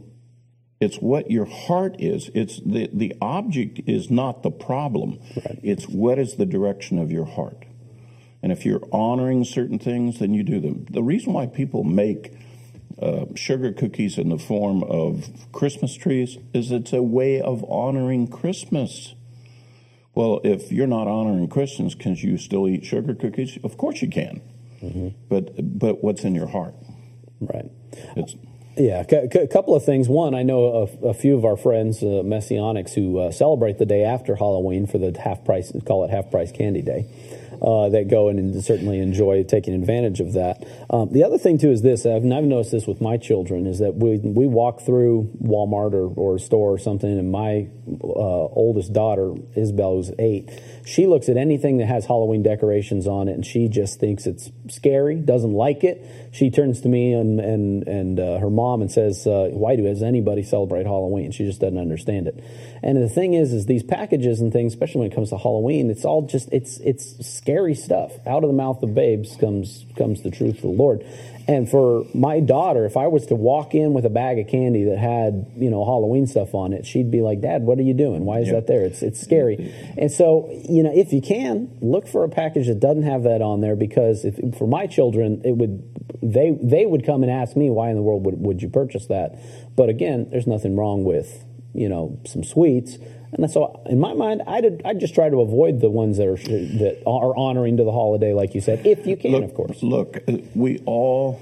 It's what your heart is. It's the, the object is not the problem. Right. It's what is the direction of your heart. And if you're honoring certain things, then you do them. The reason why people make uh, sugar cookies in the form of Christmas trees is it's a way of honoring Christmas. Well, if you're not honoring Christians, can you still eat sugar cookies? Of course you can. Mm-hmm. But but what's in your heart? Right. It's, yeah, a couple of things. One, I know a, a few of our friends, uh, Messianics, who uh, celebrate the day after Halloween for the half price, call it half price candy day. Uh, that go in and certainly enjoy taking advantage of that. Um, the other thing, too, is this, and I've noticed this with my children, is that we we walk through Walmart or, or a store or something, and my uh, oldest daughter, Isabel, who's eight, she looks at anything that has Halloween decorations on it, and she just thinks it's scary, doesn't like it. She turns to me and and, and uh, her mom and says, uh, why does anybody celebrate Halloween? She just doesn't understand it. And the thing is, is these packages and things, especially when it comes to Halloween, it's all just, it's it's scary stuff. Out of the mouth of babes comes comes the truth of the Lord. And for my daughter, if I was to walk in with a bag of candy that had, you know, Halloween stuff on it, she'd be like, Dad, what are you doing? Why is yeah. that there? It's it's scary. And so, you know, if you can, look for a package that doesn't have that on there, because if for my children, it would they they would come and ask me, why in the world would, would you purchase that? But again, there's nothing wrong with, you know, some sweets. And so, in my mind, I'd, I'd just try to avoid the ones that are that are honoring to the holiday, like you said, if you can, look, of course. Look, we all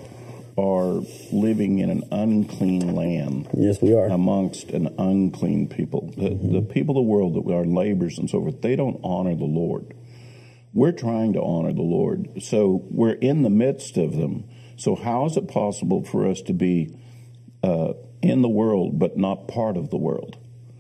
are living in an unclean land. Yes, we are. Amongst an unclean people. The, mm-hmm. the people of the world that we are laborers and so forth, they don't honor the Lord. We're trying to honor the Lord. So we're in the midst of them. So how is it possible for us to be uh, in the world but not part of the world?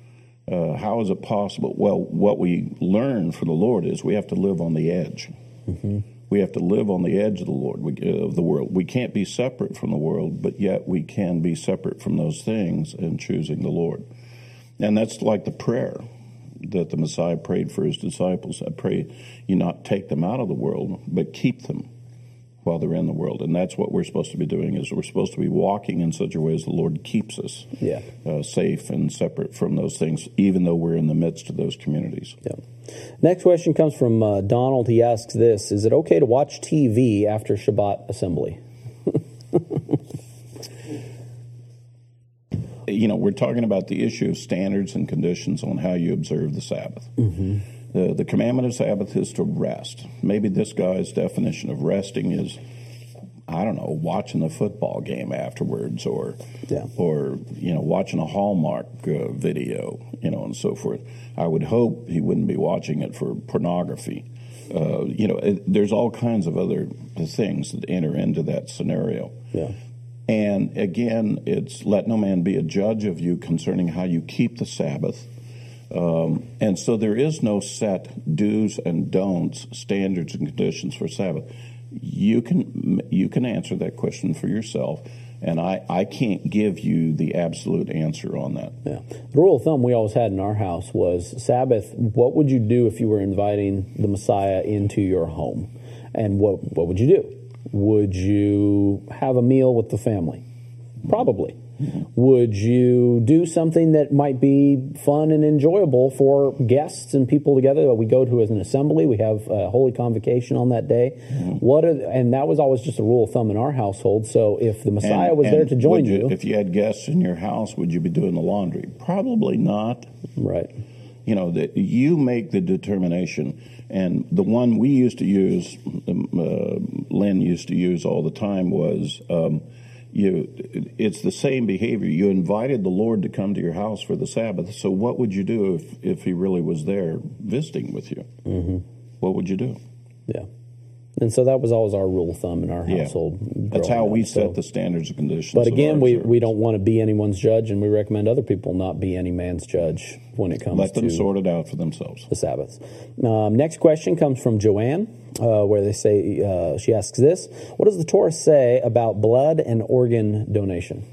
Uh, how is it possible? Well, what we learn from the Lord is we have to live on the edge. Mm-hmm. We have to live on the edge of the Lord, we, uh, of the world. We can't be separate from the world, but yet we can be separate from those things in choosing the Lord. And that's like the prayer that the Messiah prayed for his disciples. I pray you not take them out of the world, but keep them while they're in the world. And that's what we're supposed to be doing, is we're supposed to be walking in such a way as the Lord keeps us yeah. uh, safe and separate from those things, even though we're in the midst of those communities. Yeah. Next question comes from uh, Donald. He asks this: is it okay to watch T V after Shabbat assembly? You know, we're talking about the issue of standards and conditions on how you observe the Sabbath. Mm-hmm. The, the commandment of Sabbath is to rest. Maybe this guy's definition of resting is, I don't know, watching the football game afterwards, or, yeah. or you know, watching a Hallmark uh, video, you know, and so forth. I would hope he wouldn't be watching it for pornography. uh, you know, it, there's all kinds of other things that enter into that scenario. Yeah. And again, it's let no man be a judge of you concerning how you keep the Sabbath. Um, and so there is no set do's and don'ts, standards and conditions for Sabbath. You can you can answer that question for yourself, and I, I can't give you the absolute answer on that. Yeah. The rule of thumb we always had in our house was Sabbath, what would you do if you were inviting the Messiah into your home? And what what would you do? Would you have a meal with the family? Probably. Mm-hmm. Would you do something that might be fun and enjoyable for guests and people together? We go to as an assembly. We have a holy convocation on that day. Mm-hmm. What are, and that was always just a rule of thumb in our household. So if the Messiah and, was and there to join you, you, if you had guests in your house, would you be doing the laundry? Probably not. Right. You know, that you make the determination. And the one we used to use, uh, Lynn used to use all the time was, um, you. It's the same behavior. You invited the Lord to come to your house for the Sabbath. So what would you do if, if he really was there visiting with you? Mm-hmm. What would you do? Yeah. And so that was always our rule of thumb in our household. Yeah. That's how we up, set so. the standards and conditions. But again, we, service. we don't want to be anyone's judge, and we recommend other people not be any man's judge when it comes Let them to sort it out for themselves. The Sabbath. Um, next question comes from Joanne, uh, where they say, uh, she asks this, what does the Torah say about blood and organ donation?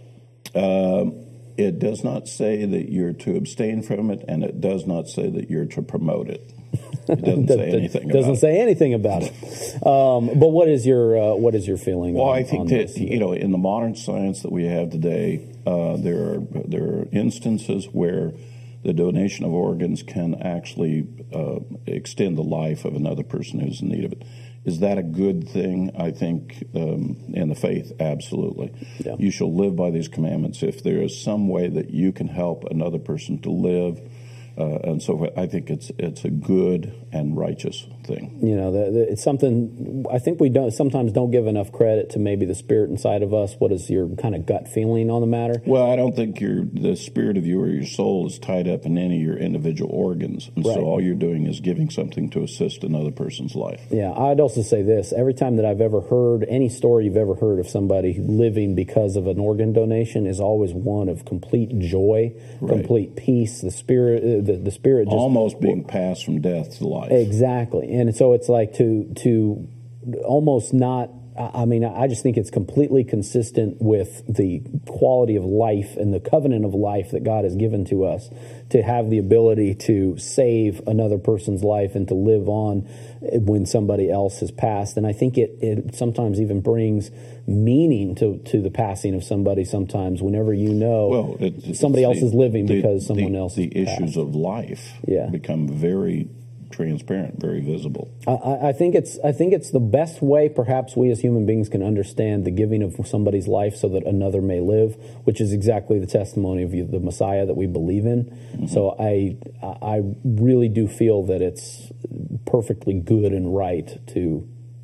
Um, it does not say that you're to abstain from it, and it does not say that you're to promote it. It doesn't say anything. Doesn't about say it. anything about it. Um, but what is your uh, what is your feeling? Well, on, I think on that this? you know, in the modern science that we have today, uh, there are there are instances where the donation of organs can actually uh, extend the life of another person who's in need of it. Is that a good thing? I think um, in the faith, absolutely. Yeah. You shall live by these commandments. If there is some way that you can help another person to live, uh, and so forth, I think it's it's a good and righteous thing. You know, the, the, it's something I think we don't sometimes don't give enough credit to maybe the spirit inside of us. What is your kind of gut feeling on the matter? Well, I don't think your the spirit of you or your soul is tied up in any of your individual organs, and right. so all you're doing is giving something to assist another person's life. Yeah, I'd also say this: every time that I've ever heard any story you've ever heard of somebody living because of an organ donation is always one of complete joy, right. complete peace. The spirit, uh, the, the spirit, just almost being passed from death to life. Exactly, and so it's like to to almost not. I mean, I just think it's completely consistent with the quality of life and the covenant of life that God has given to us to have the ability to save another person's life and to live on when somebody else has passed. And I think it, it sometimes even brings meaning to, to the passing of somebody sometimes whenever you know well, it, somebody else the, is living the, because someone the, else The has issues passed. of life yeah. become very transparent, very visible. I, I think it's I think it's the best way perhaps we as human beings can understand the giving of somebody's life so that another may live, which is exactly the testimony of the Messiah that we believe in. Mm-hmm. So I I really do feel that it's perfectly good and right to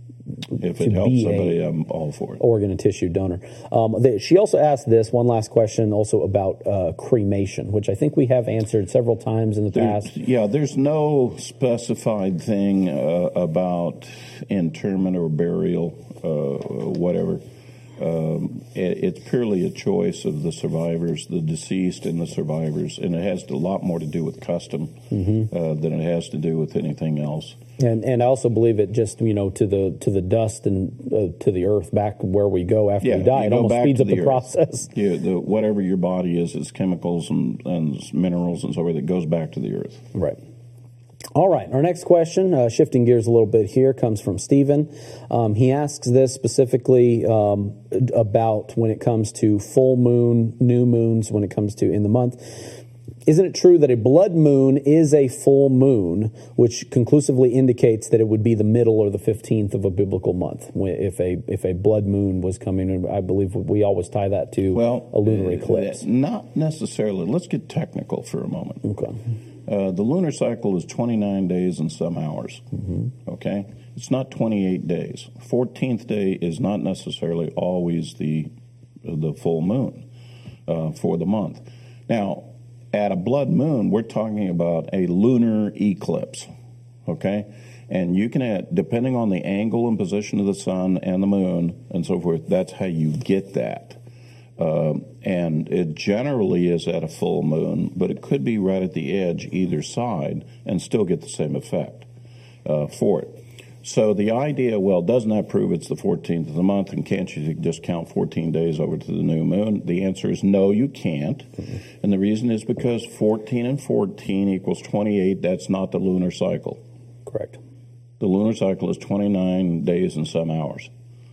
If it helps somebody, I'm all for it. Organ and tissue donor. Um, the, she also asked this one last question also about uh, cremation, which I think we have answered several times in the there, past. Yeah, there's no specified thing uh, about interment or burial, uh, whatever. Um, it, it's purely a choice of the survivors, the deceased and the survivors, and it has a lot more to do with custom mm-hmm. uh, than it has to do with anything else. And and I also believe it just, you know, to the to the dust and uh, to the earth back where we go after yeah, we die. It almost speeds up the, the process. Yeah, the, whatever your body is, is chemicals and, and minerals and so forth that goes back to the earth. Right. All right. Our next question, uh, shifting gears a little bit here, comes from Stephen. Um, he asks this specifically um, about when it comes to full moon, new moons, when it comes to in the month. Isn't it true that a blood moon is a full moon, which conclusively indicates that it would be the middle or the fifteenth of a biblical month? If a if a blood moon was coming, I believe we always tie that to well, a lunar eclipse. Not necessarily. Let's get technical for a moment. Okay. Uh, the lunar cycle is twenty-nine days and some hours. Mm-hmm. Okay? It's not twenty-eight days. fourteenth day is not necessarily always the, the full moon uh, for the month. Now, at a blood moon, we're talking about a lunar eclipse, okay? And you can add, depending on the angle and position of the sun and the moon and so forth, that's how you get that. Um, and it generally is at a full moon, but it could be right at the edge either side and still get the same effect uh, for it. So the idea, well, doesn't that prove it's the fourteenth of the month, and can't you just count fourteen days over to the new moon? The answer is no, you can't. Mm-hmm. And the reason is because fourteen and fourteen equals twenty-eight. That's not the lunar cycle. Correct. The lunar cycle is twenty-nine days and some hours.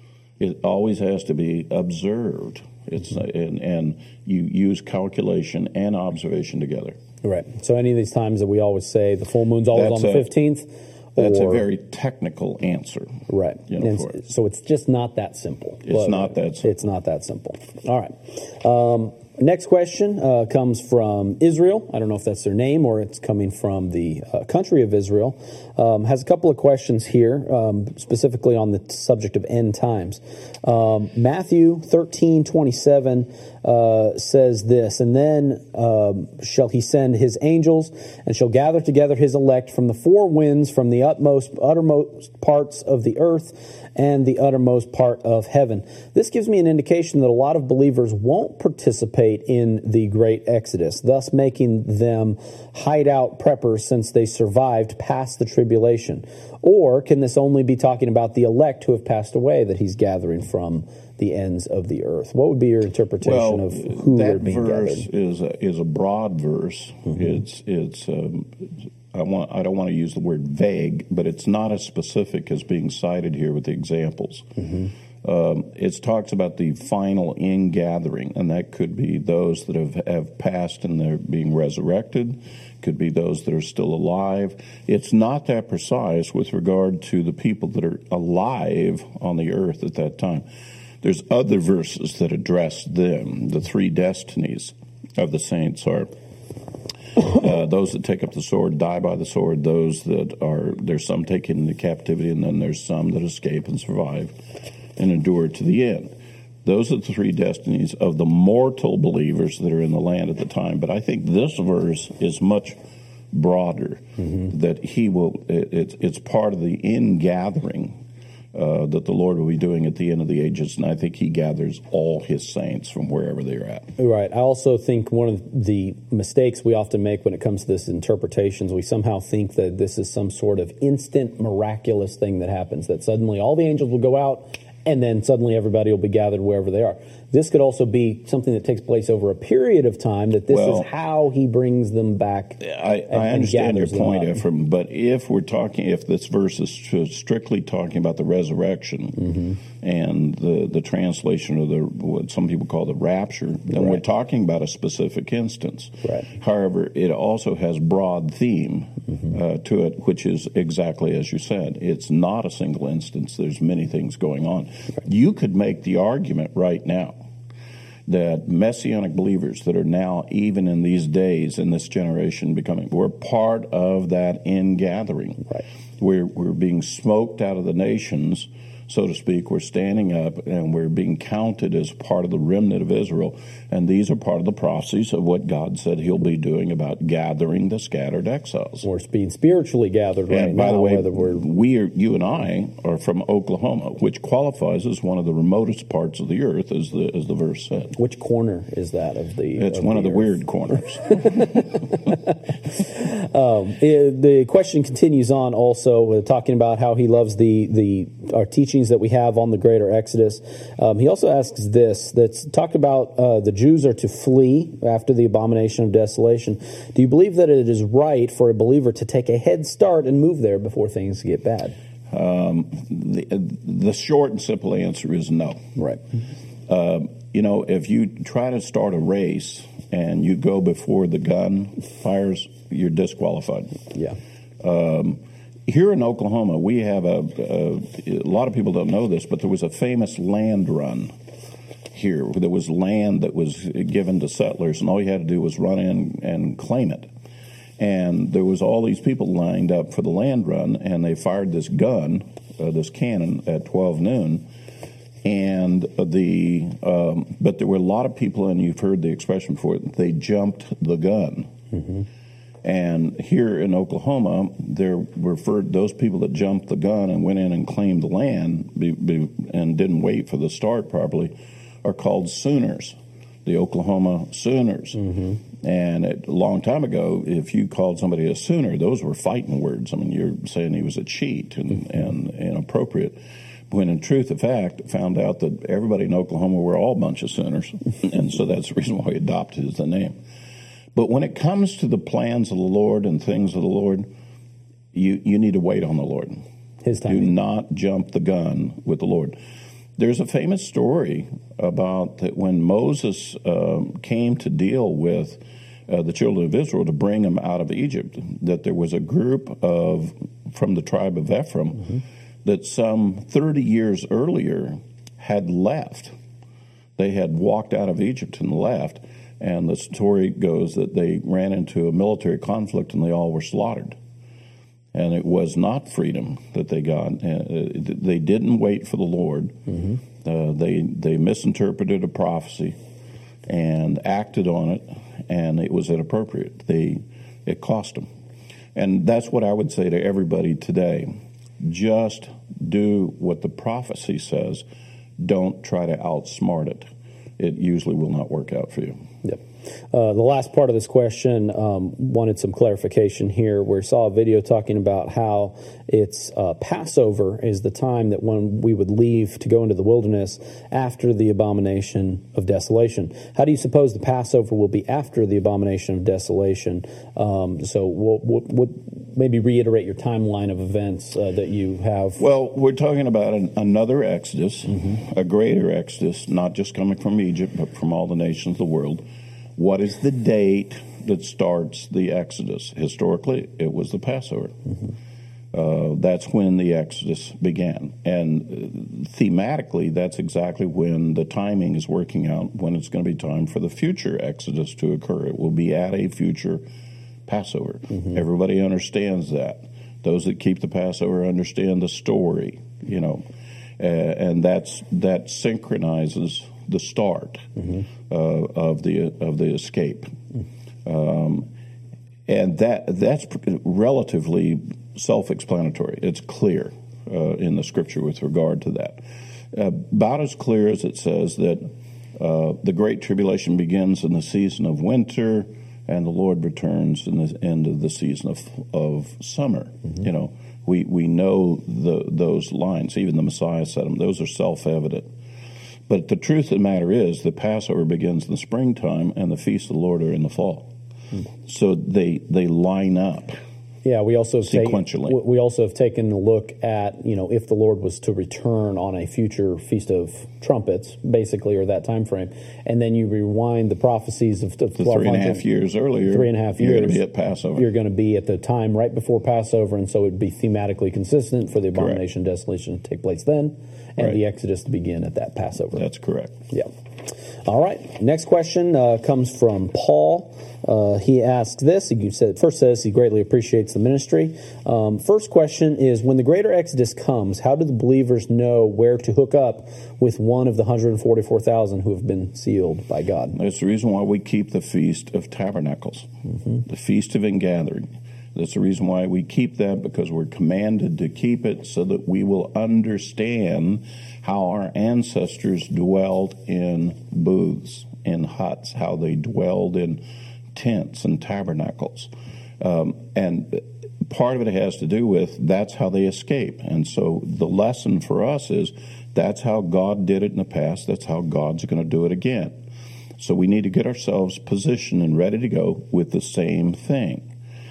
It always has to be observed. It's and, and you use calculation and observation together. Right. So any of these times that we always say the full moon's always That's on the a, fifteenth. That's or, a very technical answer. Right. You know, And for it. so it's just not that simple. It's Well, not that simple. It's not that simple. All right. Um, next question uh, comes from Israel. I don't know if that's their name or it's coming from the uh, country of Israel. Um, has a couple of questions here, um, specifically on the subject of end times. Um, Matthew thirteen twenty-seven uh, says this, and then um, shall he send his angels, and shall gather together his elect from the four winds, from the utmost, uttermost parts of the earth, and the uttermost part of heaven. This gives me an indication that a lot of believers won't participate in the great exodus, thus making them hideout preppers since they survived past the tribulation. Or can this only be talking about the elect who have passed away that he's gathering from the ends of the earth? What would be your interpretation well, of who that are being verse gathered? is a, is a broad verse. Mm-hmm. It's it's um, I want I don't want to use the word vague, but it's not as specific as being cited here with the examples. Mm-hmm. Um, it talks about the final ingathering, and that could be those that have, have passed and they're being resurrected. Could be those that are still alive. It's not that precise with regard to the people that are alive on the earth at that time. There's other verses that address them. The three destinies of the saints are uh, those that take up the sword, die by the sword. Those that are, there's some taken into captivity, and then there's some that escape and survive and endure to the end. Those are the three destinies of the mortal believers that are in the land at the time. But I think this verse is much broader, mm-hmm. that he will, it, it's, it's part of the ingathering uh, that the Lord will be doing at the end of the ages. And I think he gathers all his saints from wherever they're at. Right. I also think one of the mistakes we often make when it comes to this interpretations, we somehow think that this is some sort of instant miraculous thing that happens, that suddenly all the angels will go out and then suddenly everybody will be gathered wherever they are. This could also be something that takes place over a period of time, that this well, is how he brings them back. I, and, I understand your and point, Ephraim, but if we're talking, if this verse is strictly talking about the resurrection mm-hmm. and the, the translation of the, what some people call the rapture, then right. we're talking about a specific instance. Right. However, it also has broad theme mm-hmm. uh, to it, which is exactly as you said. It's not a single instance. There's many things going on. Right. You could make the argument right now that Messianic believers that are now, even in these days, in this generation, becoming, we're part of that ingathering. Right. We're, we're being smoked out of the nations, so to speak. We're standing up and we're being counted as part of the remnant of Israel. And these are part of the prophecies of what God said he'll be doing about gathering the scattered exiles. We're being spiritually gathered right and by now. the way, whether we're... we are, you and I are from Oklahoma, which qualifies as one of the remotest parts of the earth, as the as the verse said. Which corner is that of the It's of one the of the earth? weird corners. um, it, the question continues on also, uh, talking about how he loves the, the our teachings that we have on the greater Exodus. Um, he also asks this, that's talked about uh, the Jews are to flee after the abomination of desolation. Do you believe that it is right for a believer to take a head start and move there before things get bad? Um, the, the short and simple answer is no. Right. Uh, you know, if you try to start a race and you go before the gun fires, you're disqualified. Yeah. Um, here in Oklahoma, we have a, a, a lot of people don't know this, but there was a famous land run here. There was land that was given to settlers, and all you had to do was run in and claim it. And there was all these people lined up for the land run, and they fired this gun, uh, this cannon, at twelve noon. And the um, but there were a lot of people, and you've heard the expression before, they jumped the gun. Mm-hmm. And here in Oklahoma, there referred those people that jumped the gun and went in and claimed the land be, be, and didn't wait for the start properly are called Sooners, the Oklahoma Sooners. Mm-hmm. And it, a long time ago, if you called somebody a Sooner, those were fighting words. I mean, you're saying he was a cheat and, and inappropriate. When in truth, the fact, found out that everybody in Oklahoma were all a bunch of Sooners. And so that's the reason why he adopted the name. But when it comes to the plans of the Lord and things of the Lord, you, you need to wait on the Lord. His timing. Do not jump the gun with the Lord. There's a famous story about that when Moses um, came to deal with uh, the children of Israel to bring them out of Egypt, that there was a group of from the tribe of Ephraim mm-hmm. that some thirty years earlier had left. They had walked out of Egypt and left. And the story goes that they ran into a military conflict and they all were slaughtered. And it was not freedom that they got. Uh, they didn't wait for the Lord. Mm-hmm. Uh, they they misinterpreted a prophecy and acted on it, and it was inappropriate. They it cost them. And that's what I would say to everybody today. Just do what the prophecy says. Don't try to outsmart it. It usually will not work out for you. Yep. Uh, the last part of this question um, wanted some clarification here. We saw a video talking about how it's uh, Passover is the time that when we would leave to go into the wilderness after the abomination of desolation. How do you suppose the Passover will be after the abomination of desolation? Um, so we'll, we'll, we'll maybe reiterate your timeline of events uh, that you have. Well, we're talking about an, another Exodus, mm-hmm. a greater Exodus, not just coming from Egypt, but from all the nations of the world. What is the date that starts the Exodus? Historically, it was the Passover. Mm-hmm. Uh, that's when the Exodus began. And uh, thematically, that's exactly when the timing is working out, when it's going to be time for the future Exodus to occur. It will be at a future Passover. Mm-hmm. Everybody understands that. Those that keep the Passover understand the story, you know, uh, and that's that synchronizes the start mm-hmm. uh, of the of the escape, um, and that that's relatively self-explanatory. It's clear uh, in the Scripture with regard to that. Uh, about as clear as it says that uh, the Great Tribulation begins in the season of winter, and the Lord returns in the end of the season of of summer. Mm-hmm. You know, we we know the those lines. Even the Messiah said them. Those are self-evident. But the truth of the matter is the Passover begins in the springtime and the feasts of the Lord are in the fall. Mm. So they they line up. Yeah, we also have sequentially. Taken, we also have taken a look at, you know, if the Lord was to return on a future Feast of Trumpets, basically, or that time frame, and then you rewind the prophecies of, of the three and a half years earlier. Three and a half years. You're going to be at Passover. You're going to be at the time right before Passover, and so it would be thematically consistent for the abomination correct. Desolation to take place then, and right. the Exodus to begin at that Passover. That's correct. Yeah. All right. Next question uh, comes from Paul. Uh, he asked this. He said, first says he greatly appreciates the ministry. Um, first question is, when the greater Exodus comes, how do the believers know where to hook up with one of the one hundred forty-four thousand who have been sealed by God? That's the reason why we keep the Feast of Tabernacles, mm-hmm. the Feast of Ingathering. That's the reason why we keep that, because we're commanded to keep it so that we will understand how our ancestors dwelled in booths, in huts, how they dwelled in tents and tabernacles. Um, and part of it has to do with that's how they escape. And so the lesson for us is that's how God did it in the past. That's how God's going to do it again. So we need to get ourselves positioned and ready to go with the same thing.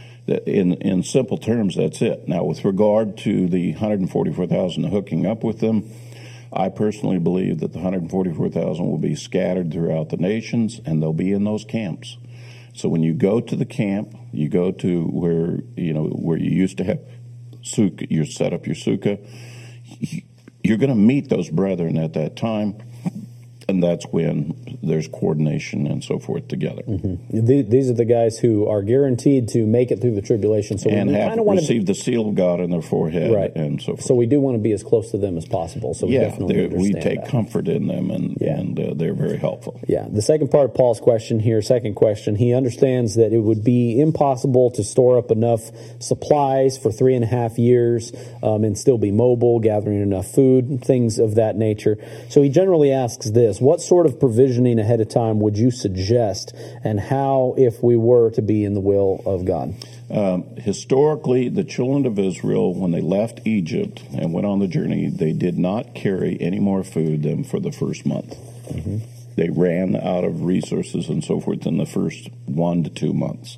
In in simple terms, that's it. Now, with regard to the one hundred forty-four thousand hooking up with them, I personally believe that the one hundred forty-four thousand will be scattered throughout the nations, and they'll be in those camps. So when you go to the camp, you go to where you know where you used to have sukkah, you set up your sukkah. You're going to meet those brethren at that time, and that's when there's coordination and so forth together. Mm-hmm. These are the guys who are guaranteed to make it through the tribulation. So and we have kind of want to received the seal of God in their forehead, right. and so forth. So we do want to be as close to them as possible. So we yeah, definitely we take that. comfort in them, and, yeah. and uh, they're very helpful. Yeah. The second part of Paul's question here, second question, he understands that it would be impossible to store up enough supplies for three and a half years um, and still be mobile, gathering enough food, things of that nature. So he generally asks this: what sort of provisioning ahead of time would you suggest, and how if we were to be in the will of God? Um, historically, the children of Israel, when they left Egypt and went on the journey, they did not carry any more food than for the first month. Mm-hmm. They ran out of resources and so forth in the first one to two months.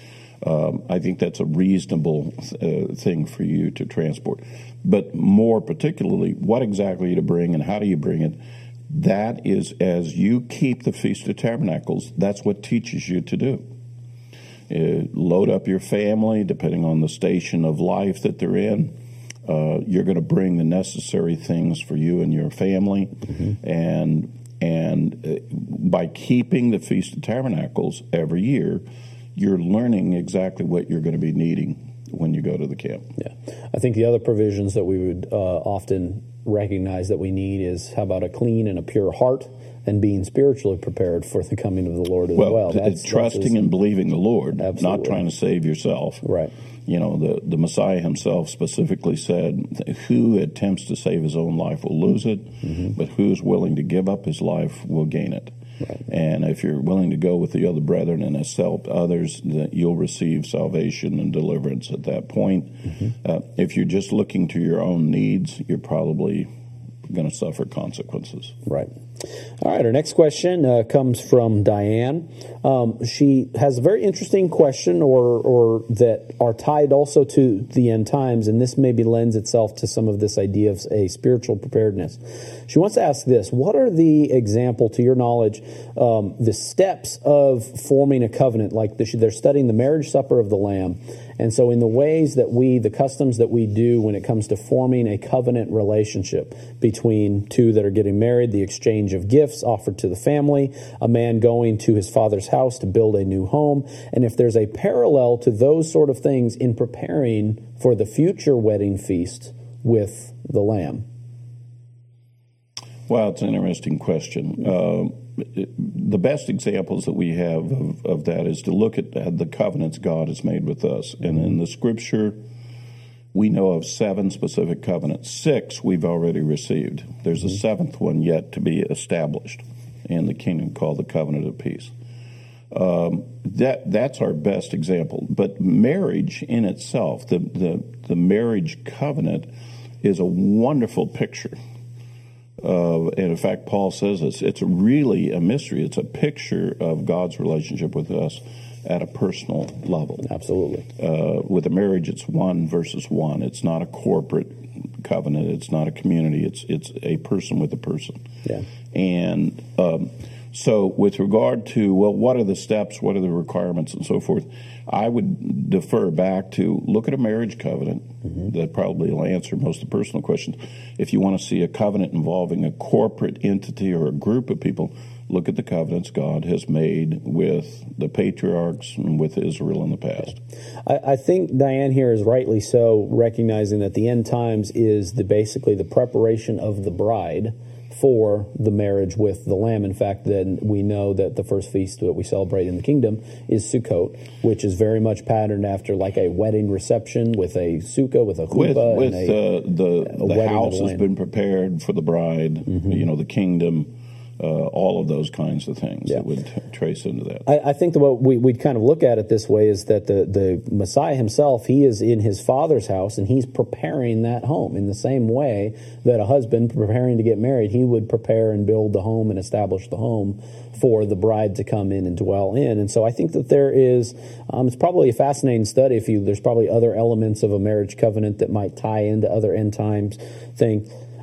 Um, I think that's a reasonable uh, thing for you to transport. But more particularly, what exactly to bring and how do you bring it? That is, as you keep the Feast of Tabernacles, that's what teaches you to do. Uh, load up your family, depending on the station of life that they're in. Uh, you're going to bring the necessary things for you and your family. Mm-hmm. And and uh, by keeping the Feast of Tabernacles every year, you're learning exactly what you're going to be needing when you go to the camp. Yeah. I think the other provisions that we would uh, often recognize that we need is, how about a clean and a pure heart, and being spiritually prepared for the coming of the Lord as well. Well, that's, trusting that's, and believing the Lord, absolutely. Not trying to save yourself. Right. You know, the, the Messiah himself specifically said, who attempts to save his own life will lose it, mm-hmm. but who's willing to give up his life will gain it. Right. And if you're willing to go with the other brethren and help others, that you'll receive salvation and deliverance at that point. Mm-hmm. Uh, if you're just looking to your own needs, you're probably going to suffer consequences. Right. All right, our next question uh, comes from Diane. Um, she has a very interesting question or or that are tied also to the end times, and this maybe lends itself to some of this idea of a spiritual preparedness. She wants to ask this: what are the example, to your knowledge, um, the steps of forming a covenant? Like the, they're studying the marriage supper of the Lamb. And so in the ways that we, the customs that we do when it comes to forming a covenant relationship between two that are getting married, the exchange of gifts offered to the family, a man going to his father's house to build a new home, and if there's a parallel to those sort of things in preparing for the future wedding feast with the Lamb. Well, it's an interesting question. Uh, the best examples that we have of, of that is to look at the covenants God has made with us. And in the Scripture, we know of seven specific covenants. Six we've already received. There's a seventh one yet to be established in the kingdom called the Covenant of Peace. Um, that that's our best example. But marriage in itself, the, the, the marriage covenant, is a wonderful picture. Uh, and in fact, Paul says it's, it's really a mystery. It's a picture of God's relationship with us at a personal level. Absolutely. Uh, with a marriage, it's one versus one. It's not a corporate covenant. It's not a community. It's it's a person with a person. Yeah. And um, so with regard to, well, what are the steps, what are the requirements, and so forth, I would defer back to look at a marriage covenant. Mm-hmm. That probably will answer most of the personal questions. If you want to see a covenant involving a corporate entity or a group of people, look at the covenants God has made with the patriarchs and with Israel in the past. I, I think Diane here is rightly so, recognizing that the end times is the basically the preparation of the bride for the marriage with the Lamb. In fact, then we know that the first feast that we celebrate in the kingdom is Sukkot, which is very much patterned after like a wedding reception with a sukkah, with a chuppah. With, with and a, uh, the, the house has been prepared for the bride, mm-hmm. you know, the kingdom. Uh, all of those kinds of things yeah. that would t- trace into that. I, I think the way we, we'd kind of look at it this way is that the, the Messiah himself, he is in his Father's house, and he's preparing that home in the same way that a husband preparing to get married, he would prepare and build the home and establish the home for the bride to come in and dwell in. And so I think that there is, um, it's probably a fascinating study. If you, there's probably other elements of a marriage covenant that might tie into other end times things.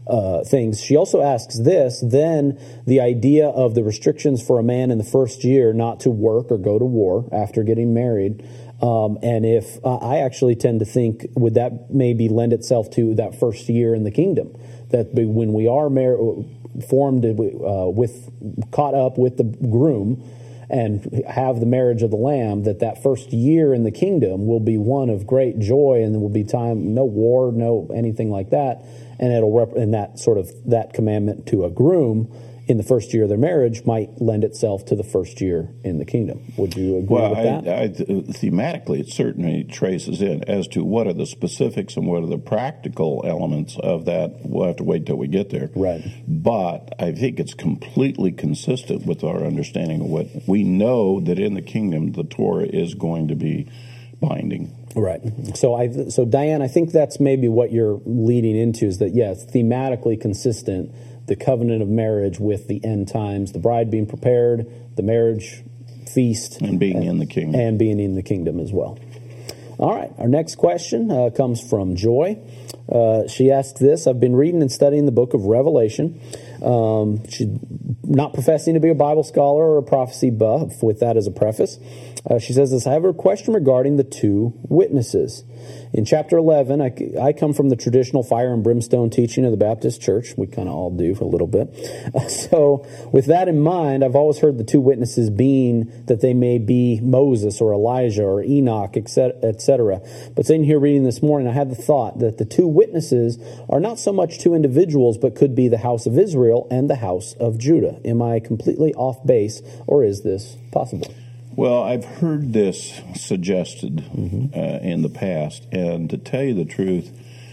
uh, things. She also asks this, then the idea of the restrictions for a man in the first year not to work or go to war after getting married. Um, and if uh, I actually tend to think, would that maybe lend itself to that first year in the kingdom? That when we are mar- formed uh, with, caught up with the groom and have the marriage of the Lamb, that that first year in the kingdom will be one of great joy, and there will be time, no war, no anything like that, and it'll rep- and that sort of that commandment to a groom in the first year of their marriage might lend itself to the first year in the kingdom. Would you agree well, with that? Well, I, thematically, it certainly traces in. As to what are the specifics and what are the practical elements of that, we'll have to wait till we get there. Right. But I think it's completely consistent with our understanding of what we know, that in the kingdom the Torah is going to be binding. Right. So, I, so Diane, I think that's maybe what you're leading into, is that, yes, thematically consistent, the covenant of marriage with the end times, the bride being prepared, the marriage feast. And being and, in the kingdom. And being in the kingdom as well. All right. Our next question uh, comes from Joy. Uh, she asked this, I've been reading and studying the book of Revelation. Um, she's not professing to be a Bible scholar or a prophecy buff, with that as a preface. Uh, she says this, I have a question regarding the two witnesses. In chapter eleven, I, I come from the traditional fire and brimstone teaching of the Baptist Church. We kind of all do for a little bit. Uh, so with that in mind, I've always heard the two witnesses being that they may be Moses or Elijah or Enoch, et cetera. But sitting here reading this morning, I had the thought that the two witnesses are not so much two individuals, but could be the house of Israel and the house of Judah. Am I completely off base, or is this possible? Well, I've heard this suggested mm-hmm. uh, in the past, and to tell you the truth,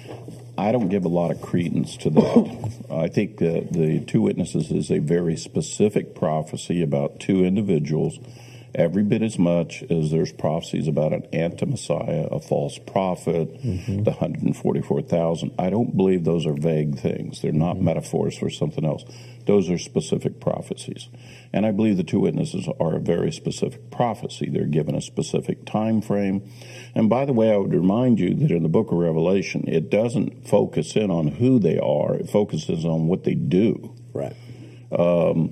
I don't give a lot of credence to that. I think that the two witnesses is a very specific prophecy about two individuals, every bit as much as there's prophecies about an anti-Messiah, a false prophet, mm-hmm. the one hundred forty-four thousand. I don't believe those are vague things. They're not mm-hmm. metaphors for something else. Those are specific prophecies. And I believe the two witnesses are a very specific prophecy. They're given a specific time frame. And by the way, I would remind you that in the book of Revelation, it doesn't focus in on who they are. It focuses on what they do. Right. Um,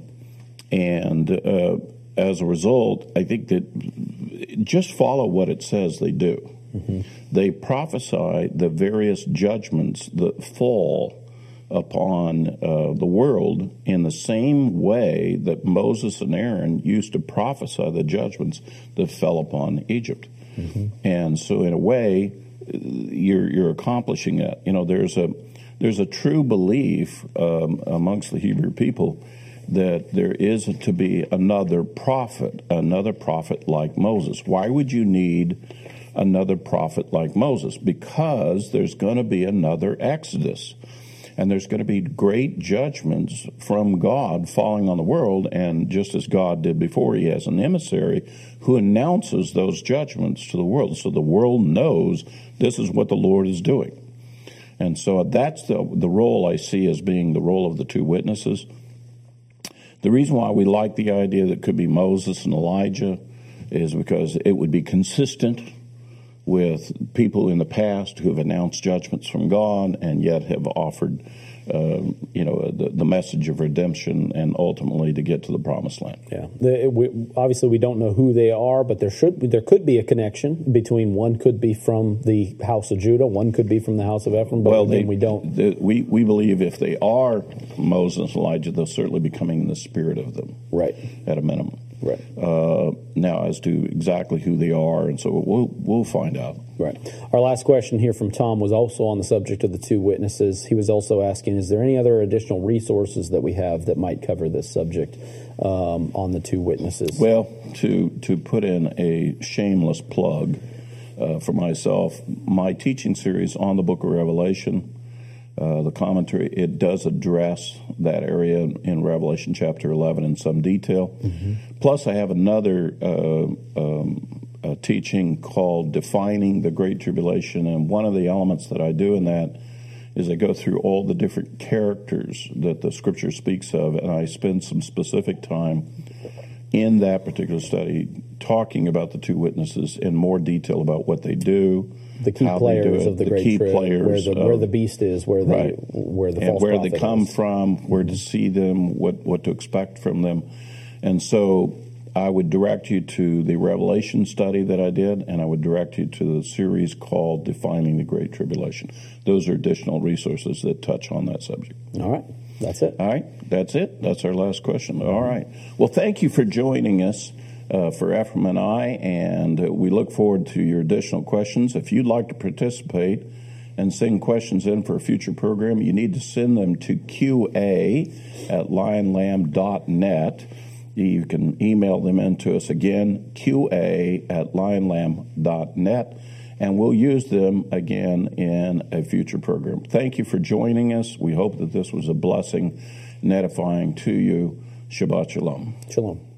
and uh, as a result, I think that just follow what it says they do. Mm-hmm. They prophesy the various judgments that fall upon uh, the world in the same way that Moses and Aaron used to prophesy the judgments that fell upon Egypt. Mm-hmm. And so in a way, you're you're accomplishing that. You know, there's a there's a true belief um, amongst the Hebrew people that there is to be another prophet, another prophet like Moses. Why would you need another prophet like Moses? Because there's going to be another Exodus. And there's going to be great judgments from God falling on the world, and just as God did before, he has an emissary who announces those judgments to the world, so the world knows this is what the Lord is doing. And so that's the, the role I see as being the role of the two witnesses. The reason why we like the idea that it could be Moses and Elijah is because it would be consistent with people in the past who have announced judgments from God and yet have offered, uh, you know, the, the message of redemption and ultimately to get to the promised land. Yeah, the, we, obviously we don't know who they are, but there should there could be a connection between one could be from the house of Judah, one could be from the house of Ephraim, but well, then they, we don't. The, we we believe if they are Moses and Elijah, they'll certainly be coming in the spirit of them, right? At a minimum. Right. Uh, now, as to exactly who they are, and so we'll we'll find out. Right. Our last question here from Tom was also on the subject of the two witnesses. He was also asking, is there any other additional resources that we have that might cover this subject um, on the two witnesses? Well, to to put in a shameless plug uh, for myself, my teaching series on the book of Revelation, Uh, the commentary, it does address that area in, in Revelation chapter eleven in some detail. Mm-hmm. Plus, I have another uh, um, uh, teaching called Defining the Great Tribulation, and one of the elements that I do in that is I go through all the different characters that the Scripture speaks of, and I spend some specific time in that particular study talking about the two witnesses in more detail about what they do, the key how players they do it, of the, the great key trip, players where the, of, where the beast is, where they, right. where the and false where they prophet come is. from, where to see them, what what to expect from them, and so I would direct you to the Revelation study that I did, and I would direct you to the series called Defining the Great Tribulation. Those are additional resources that touch on that subject. All right. That's it. All right. That's it. That's our last question. All right. Well, thank you for joining us uh, for Ephraim and I, and uh, we look forward to your additional questions. If you'd like to participate and send questions in for a future program, you need to send them to Q A at lion lamb dot net. You can email them in to us again, Q A at lion lamb dot net, and we'll use them again in a future program. Thank you for joining us. We hope that this was a blessing and edifying to you. Shabbat Shalom. Shalom.